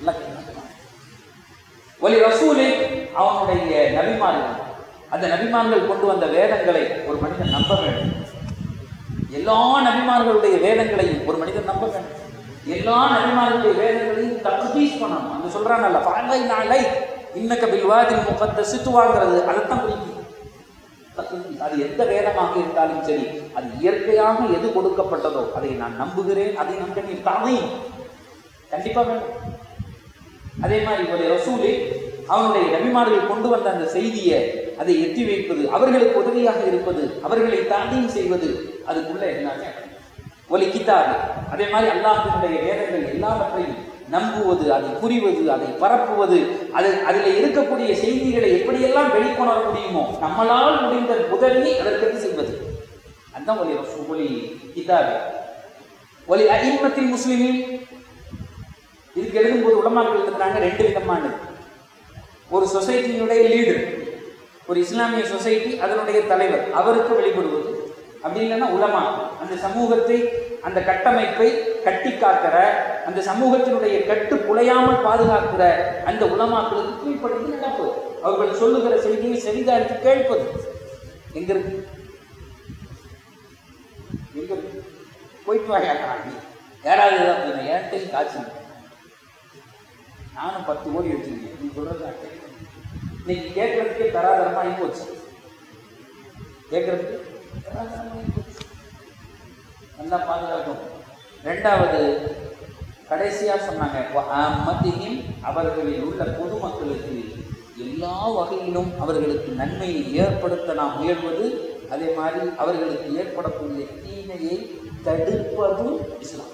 ஒலி ரசூலை அவனுடைய நபிமார்கள், அந்த நபிமார்கள் கொண்டு வந்த வேதங்களை ஒரு மனிதன் நம்ப வேண்டும். எல்லா நபிமார்களுடைய வேதங்களையும் ஒரு மனிதன் நம்ப வேண்டும். எல்லா நபிமார்களுடைய வேதங்களையும் தக்தீஸ் பண்ணணும். அந்த சொல்றானல்ல பாலை நாளை இன்னக்க பில்வாதில் முகத்தஸி துவாங்கிறது அதைத்தான் குறிக்கும். அது எந்த வேதமாக இருந்தாலும் சரி, அது இயற்கையாக எது கொடுக்கப்பட்டதோ அதை நான் நம்புகிறேன், அதை நம்பி தாமையும் கண்டிப்பா வேணும். அதே மாதிரி ஒரு ரசூலே அவனுடைய நபிமார்கள் கொண்டு வந்த அந்த செய்தியை அதை எத்தி வைப்பது, அவர்களுக்கு உதவியாக இருப்பது, அவர்களை தாண்டியும் செய்வது, அதுக்குள்ள எல்லாமே ஒலி கிதாபு. அதே மாதிரி அல்லாஹ்வினுடைய வேதங்கள் எல்லாவற்றையும் நம்புவது, அதை புரிவது, அதை பரப்புவது, அது அதில் இருக்கக்கூடிய செய்திகளை எப்படியெல்லாம் வெளிக்கொணர முடியுமோ நம்மளால் முடிந்த உதவியை அதற்கு செய்வது. அதுதான் ஒலி ஒலி கிதாபு. ஒலி அஇம்மத்தில் முஸ்லிமின் இதுக்கு எழுதும்போது உலமாக்கள் இருக்கிறாங்க ரெண்டு விதமானது. ஒரு சொசைட்டியினுடைய லீடர், ஒரு இஸ்லாமிய சொசைட்டி அதனுடைய தலைவர், அவருக்கு வெளிப்படுவது. அப்படி இல்லைன்னா உலமா, அந்த சமூகத்தை அந்த கட்டமைப்பை கட்டி காக்கிற, அந்த சமூகத்தினுடைய கட்டு குலையாமல் பாதுகாக்கிற அந்த உலமாக்களுக்கு கீழ்ப்படிந்து நடப்பது, அவர்கள் சொல்லுகிற செய்தியை செவிதாரித்து கேட்பது. எங்க இருக்கு எங்க இருக்கு போயிட்டு வாங்க. யாராவது ஏதாவது ஏர்டெல் காட்சி நானும் பத்து கோடி வச்சிருக்கேன், நீ சொல்றது இன்னைக்கு கேட்கறதுக்கே தராதரமா ஆகி போச்சு. கேட்கறதுக்கு தராதரமா ஆகி போச்சு. நல்லா பாதுகாக்கும். ரெண்டாவது கடைசியா சொன்னாங்க, மத்தியும் அவர்களில் உள்ள பொதுமக்களுக்கு எல்லா வகையிலும் அவர்களுக்கு நன்மையை ஏற்படுத்த நாம் முயல்வது, அதே மாதிரி அவர்களுக்கு ஏற்படக்கூடிய தீமையை தடுப்பதும் இஸ்லாம்.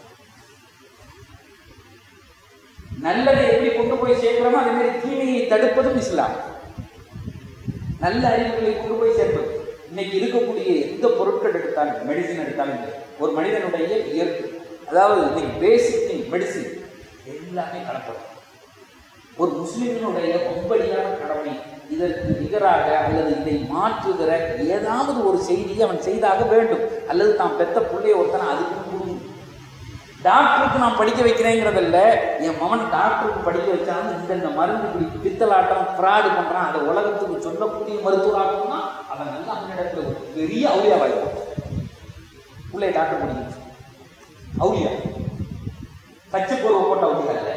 நல்லதை எப்படி கொண்டு போய் சேர்க்கிறோமோ அதே மாதிரி தீமையை தடுப்பதும் இஸ்லாம். நல்ல அறிவுகளை கொண்டு போய் சேர்ப்பது. இன்னைக்கு இருக்கக்கூடிய எந்த பொருட்கள் எடுத்தாலும், மெடிசின் எடுத்தாலும், ஒரு மனிதனுடைய இயற்கை, அதாவது இன்னைக்கு பேசிக் திங் மெடிசின் எல்லாமே கலப்படும். ஒரு முஸ்லிமினுடைய ஒன்படியான கடமை இதற்கு நிகராக அல்லது இதை மாற்றுகிற ஏதாவது ஒரு செய்தியை அவன் செய்தாக வேண்டும். அல்லது தான் பெத்த பிள்ளைய ஒருத்தனை அதுக்கு கொடுக்கும். டாக்டருக்கு நான் படிக்க வைக்கிறேங்கிறதில்ல, என் மகன் டாக்டருக்கு படிக்க வச்சாலும் இந்த இந்த மருந்து பிடி பித்தலாட்டம் ஃப்ராடு பண்ணுறான், அதை உலகத்துக்கு சொல்லக்கூடிய மருத்துவராகணும்னா அவன் நல்லா அவனிடத்துல ஒரு பெரிய அவுளியாவாயிடும். பிள்ளைய டாக்டர் படிக்க அவுளியா பச்சைப்பொருவை போட்ட அவுளியா இல்லை.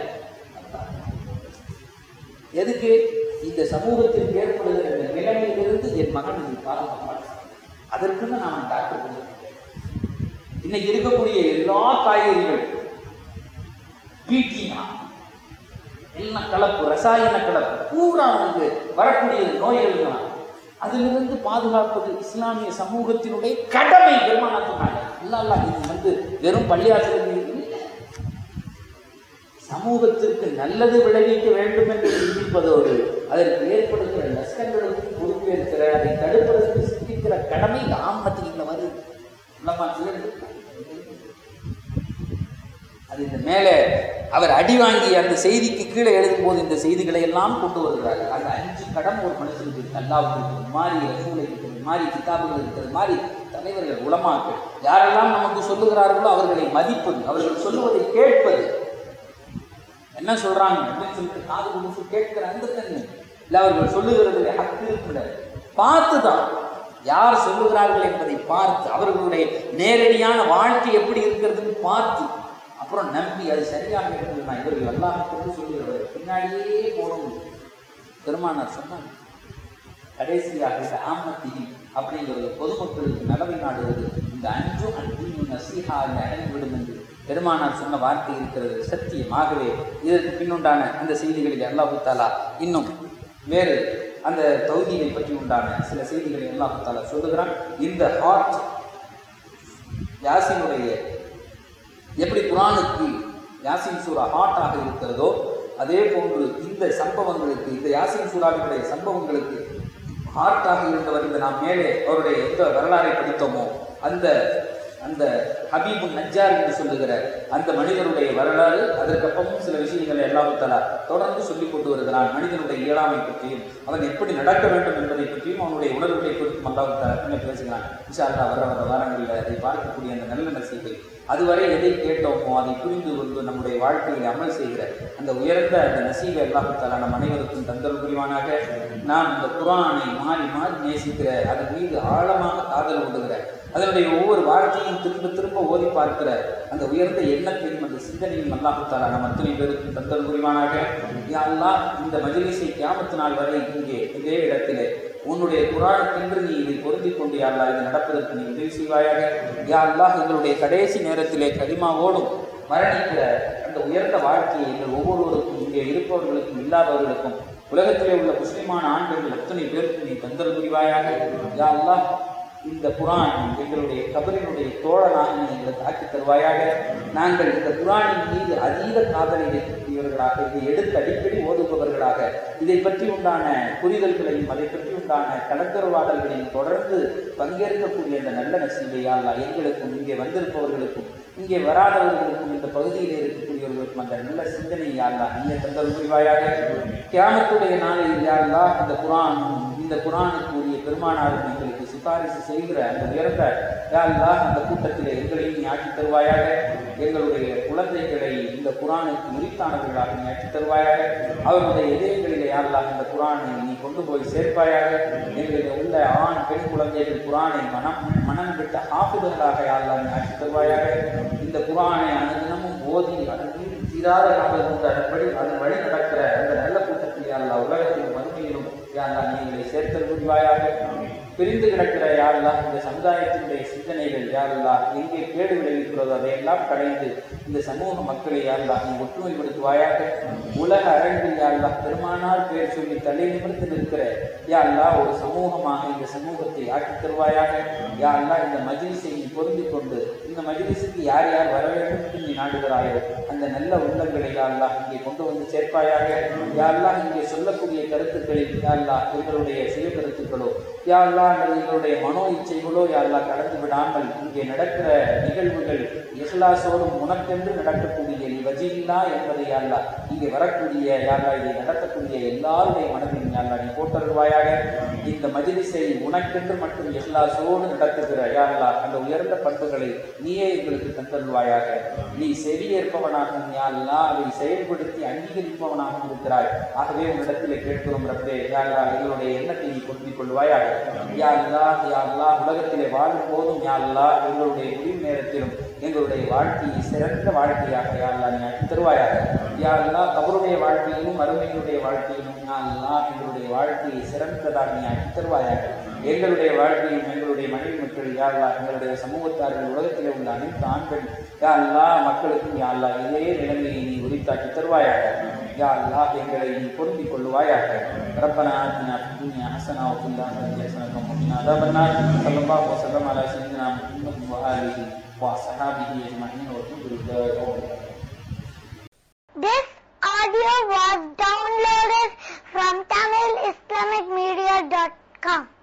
எதுக்கு? இந்த சமூகத்தில் ஏற்படுகிற இந்த நிலைமையிலிருந்து என் மகன் இது காரணமாக அதற்குன்னு நான் டாக்டர் கொடுக்கிறேன். இன்னைக்கு இருக்கக்கூடிய எல்லா காய்கறிகள் பீட்டினா எல்லாம் கலப்பு, ரசாயன கலப்பு, பூரா அவனுக்கு வரக்கூடிய நோய்கள் தான். அதிலிருந்து பாதுகாப்பது இஸ்லாமிய சமூகத்தினுடைய கடமை. பெருமானா சொன்னாங்க, இல்ல இது வந்து வெறும் பள்ளியாசிரியர் சமூகத்திற்கு நல்லது விளைவிக்க வேண்டும் என்று சிந்திப்பதோடு அதற்கு ஏற்படுகிற நஷ்டங்களுக்கு பொறுப்பேற்கிற, அதை தடுப்பதற்கு சிந்திக்கிற கடமை ஆமத்தில வருது. அது இந்த மேலே அவர் அடி வாங்கி அந்த செய்திக்கு கீழே எழுதும் போது இந்த செய்திகளை எல்லாம் கொண்டு வருகிறார்கள். அந்த அஞ்சு கடன் ஒரு மனுஷனுக்கு, அல்லாஹ்வுக்கு இருக்கிறது மாதிரி, ரசூலுக்கு இருக்கிறது மாதிரி, கிதாபுகள் இருக்கிறது மாதிரி, தலைவர்கள் உலமாக்கள் யாரெல்லாம் நமக்கு சொல்லுகிறார்களோ அவர்களை மதிப்பது, அவர்கள் சொல்லுவதை கேட்பது, என்ன சொல்றாங்க அப்படின்னு சொல்லிட்டு காது கொடுத்து கேட்கிற அந்த தன்மை இல்லை. அவர்கள் சொல்லுகிறதுல ஹக்கு இருக்கிற பார்த்துதான் யார் சொல்லுகிறார்கள் என்பதை பார்த்து, அவர்களுடைய நேரடியான வாழ்க்கை எப்படி இருக்கிறதுன்னு பார்த்து அப்புறம் நம்பி அது சரியாக இருந்ததுன்னா இவர்கள் எல்லாம் கொண்டு சொல்லுகிறவர் பின்னாடியே போகணும். பெருமானார் சொன்னாங்க, கடைசியாக இந்த ஆமத்திகி அப்படிங்கிறது பொதுமக்களுக்கு நலவை நாடுவது இந்த அஞ்சு அன்பு நசீஹா அடைந்துவிடும் என்று பெருமானார் சொன்ன வார்த்தை இருக்கிறது சத்தியமாகவே. இதற்கு பின்னுண்டான அந்த செய்திகளில் அல்லாஹ் தஆலா இன்னும் வேறு அந்த தௌஹீதை பற்றி உண்டான சில செய்திகளை அல்லாஹ் தஆலா சொல்லுகிறான். இந்த ஹார்ட் யாசீனுடைய எப்படி குர்ஆனுக்கு யாசீன் சூரா ஹார்ட்டாக இருக்கிறதோ அதே போன்று இந்த சம்பவங்களுக்கு, இந்த யாசீன் சூராவினுடைய சம்பவங்களுக்கு ஹார்ட்டாக இருந்தவர் இந்த நாம் மேலே அவருடைய எந்த வரலாறை படித்தோமோ அந்த அந்த ஹபீபு நஜ்ஜார் என்று சொல்லுகிற அந்த மனிதனுடைய வரலாறு, அதற்கப்புறமும் சில விஷயங்களை அல்லாஹ் தஆலா தொடர்ந்து சொல்லிக் கொண்டு வருகிறான். மனிதனுடைய இயலாமை பற்றியும் அவன் எப்படி நடக்க வேண்டும் என்பதை பற்றியும் அவனுடைய உணர்வுகளை குறித்தும் அல்லாஹ் தஆலா என்ன பேசுகிறான். இன்ஷா அல்லாஹ் வர வர வாரங்களில் அதை பார்க்கக்கூடிய அந்த நல்ல நசீபை, அதுவரை எதை கேட்டோமோ அதை புரிந்து கொண்டு நம்முடைய வாழ்க்கையை அமல் செய்கிற அந்த உயர்ந்த அந்த நசீபை அல்லாஹ் தஆலா நம் அனைவருக்கும் தந்தல் புரிவானாக. நாம் இந்த குர்ஆனை மாறி மாறி நேசிக்கிற, அதன் மீது ஆழமாக காதல் கொள்ளுகிற, அதனுடைய ஒவ்வொரு வார்த்தையும் திரும்ப திரும்ப திரும்ப ஓதி பார்க்கிற அந்த உயர்ந்த எண்ணத்தையும் அந்த சிந்தனையும் அல்லாஹ் தஆலா நம் அத்தனை பேருக்கு தந்தல் புரிவானாக. யா அல்லாஹ், இந்த மஜ்லிஸை கியாமத் நாள் வரை இங்கே இதே இடத்திலே உன்னுடைய குர்ஆனுக்கென்று நீ இதை பொருந்திக் கொண்டு யா அல்லாஹ் இது நடப்பதற்கு நீ உதவி செய்வாயாக. யா அல்லாஹ், எங்களுடைய கடைசி நேரத்திலே கலிமாவோடும் மரணிக்கிற அந்த உயர்ந்த வாழ்க்கையை எங்கள் ஒவ்வொருவருக்கும், இங்கே இருப்பவர்களுக்கும் இல்லாதவர்களுக்கும், உலகத்திலே உள்ள முஸ்லிமான ஆண்கள் அத்தனை பேருக்கு நீ தந்தல் புரிவாயாக. யா அல்லாஹ், இந்த குர்ஆன் எங்களுடைய கபரினுடைய தோழனாக நீ எங்களுக்கு ஆக்கி தருவாயாக. நாங்கள் இந்த குர்ஆனின் மீது அதீத காதலை வைக்கக்கூடியவர்களாக, இதை எடுத்து அடிக்கடி ஓதுபவர்களாக, இதை பற்றி உண்டான புரிதல்களையும் அதை பற்றி உண்டான கலந்துரையாடல்களையும் தொடர்ந்து பங்கேற்கக்கூடிய அந்த நல்ல நசீபை யா அல்லாஹ் எங்களுக்கும், இங்கே வந்திருப்பவர்களுக்கும், இங்கே வராதவர்களுக்கும், இந்த பகுதியில் இருக்கக்கூடியவர்களுக்கும் அந்த நல்ல சிந்தனை யா அல்லாஹ் நீ தந்தல் புரிவாயாக. கியாமத்துடைய நாளில் யா அல்லாஹ் இந்த குர்ஆன் இந்த குர்ஆனுக்கு உரிய பெருமானாரும் எங்களுக்கு சிபாரிசு செய்கிற அந்த உயர்ந்த யா அல்லாஹ் அந்த கூட்டத்திலே எங்களையும் நீ ஆக்கி தருவாயாக. எங்களுடைய குழந்தைகளை இந்த குர்ஆனுக்கு உரித்தானவர்களாக நீ ஆக்கி தருவாயாக. அவர்களுடைய இதயங்களிலே யா அல்லாஹ் இந்த குர்ஆனை நீ கொண்டு போய் சேர்ப்பாயாக. எங்களுடைய உள்ள ஆண் பெண் குழந்தைகள் குர்ஆனை மனம் மனம் விட்ட ஹாஃபிதுகளாக யா அல்லாஹ் நீ ஆக்கி தருவாயாக. இந்த குர்ஆனை அனுதினமும் ஓதி அதன் மீது தீராத காதல் கொண்டு அதன்படி அதன் வழி நடக்கிற அந்த நல்ல கூட்டத்தில் யா அல்லாஹ் உலகத்திலும் மறுமையிலும் யா அல்லாஹ் நீ எங்களை சேர்த்தல் புரிவாயாக. பிரிந்து கிடக்கிற யா அல்லாஹ் இந்த சமுதாயத்தினுடைய சிந்தனைகள் யா அல்லாஹ் எங்கே கேடு விளைவிக்கிறதோ அதையெல்லாம் களைந்து இந்த சமூக மக்களை யா அல்லாஹ் நீ ஒற்றுமைப்படுத்துவாயாக. உலக அரங்கில் யா அல்லாஹ் பெருமானார் பேர் சொல்லி தலை நிமிர்ந்து நிற்கிற யா அல்லாஹ் ஒரு சமூகமாக இந்த சமூகத்தை ஆக்கி தருவாயாக. யா அல்லாஹ், இந்த மஜ்லிஸை நீ பொருந்திக் கொண்டு இந்த மஜ்லிஸுக்கு யார் யார் வர வேண்டும் என்று நீ நாடுகிறாயோ அந்த நல்ல உள்ளங்களை யா அல்லாஹ் இங்கே கொண்டு வந்து சேர்ப்பாயாக. யா அல்லாஹ், இங்கே சொல்லக்கூடிய கருத்துக்களில் யா அல்லாஹ் எங்களுடைய சுய கருத்துக்களோ யா அல்லாஹ் எங்களுடைய மனோ இச்சைகளோ யா அல்லாஹ் கலந்து விடாமல் இங்கே நடக்கிற நிகழ்வுகள் இஹ்லாஸோடும் உனக்கென்று நடக்கக்கூடிய வஜில்லா என்பதை யா அல்லாஹ் இங்கே வரக்கூடிய யா அல்லாஹ் இதை நடத்தக்கூடிய எல்லாருடைய மனதிலும் யா அல்லாஹ் நீ போட்டருவாயாக. இந்த மஜ்லிஸை உனக்கென்று மட்டும் இஹ்லாஸோடு நடத்துகிற யா அல்லாஹ் அந்த உயர்ந்த பண்புகளை நீயே எங்களுக்கு தந்தருவாயாக. நீ செவியேற்பவனாகவும் யா அல்லாஹ் அதை செயல்படுத்தி அங்கீகரிப்பவனாகவும் இருக்கிறாய். ஆகவே உன்னிடத்திலே கேட்கிறோம் ரப்பே, யா அல்லாஹ் எங்களுடைய எண்ணத்தை நீ பொருந்திக் கொள்வாயாக. யா அல்லாஹ், யா அல்லாஹ், உலகத்திலே வாழும் போதும் யா அல்லாஹ் எங்களுடைய முடிவு நேரத்திலும் எங்களுடைய வாழ்க்கையை சிறந்த வாழ்க்கையாக யா அல்லாஹ் நீ ஆக்கி தருவாயாக. யா அல்லாஹ், கபருடைய வாழ்க்கையிலும் மறுமையினுடைய வாழ்க்கையிலும் யா அல்லாஹ் எங்களுடைய வாழ்க்கையை சிறந்ததாக நீ ஆக்கி தருவாயாக. எங்களுடைய வாழ்க்கையும் எங்களுடைய மனைவி மக்கள் யா அல்லாஹ் எங்களுடைய சமூகத்தார்கள் உலகத்திலே உள்ள அனைத்து ஆண்கள் யா அல்லாஹ் மக்களுக்கும் யா அல்லாஹ் இதே நிலைமையை நீ உரித்தாக்கி தருவாயாக. யா அல்லாஹ் எங்களை நீ பொருந்திக் கொள்வாயாக. ரப்பனா ஆத்தினா ஃபித் துன்யா ஹஸனா வ ஃபில் ஆখিরাতি ஹஸனத்தன் வ கினா அஸாபன்னார். ஸல்லல்லாஹு அலைஹி வஸல்லம் அலா சய்யிதினா முஹம்மத் வ ஆலிஹி வ அஸ்ஹாபிஹி அஜ்மஈன் வ துபில்லாஹி. This audio was downloaded from Tamil Islamic Media dot com.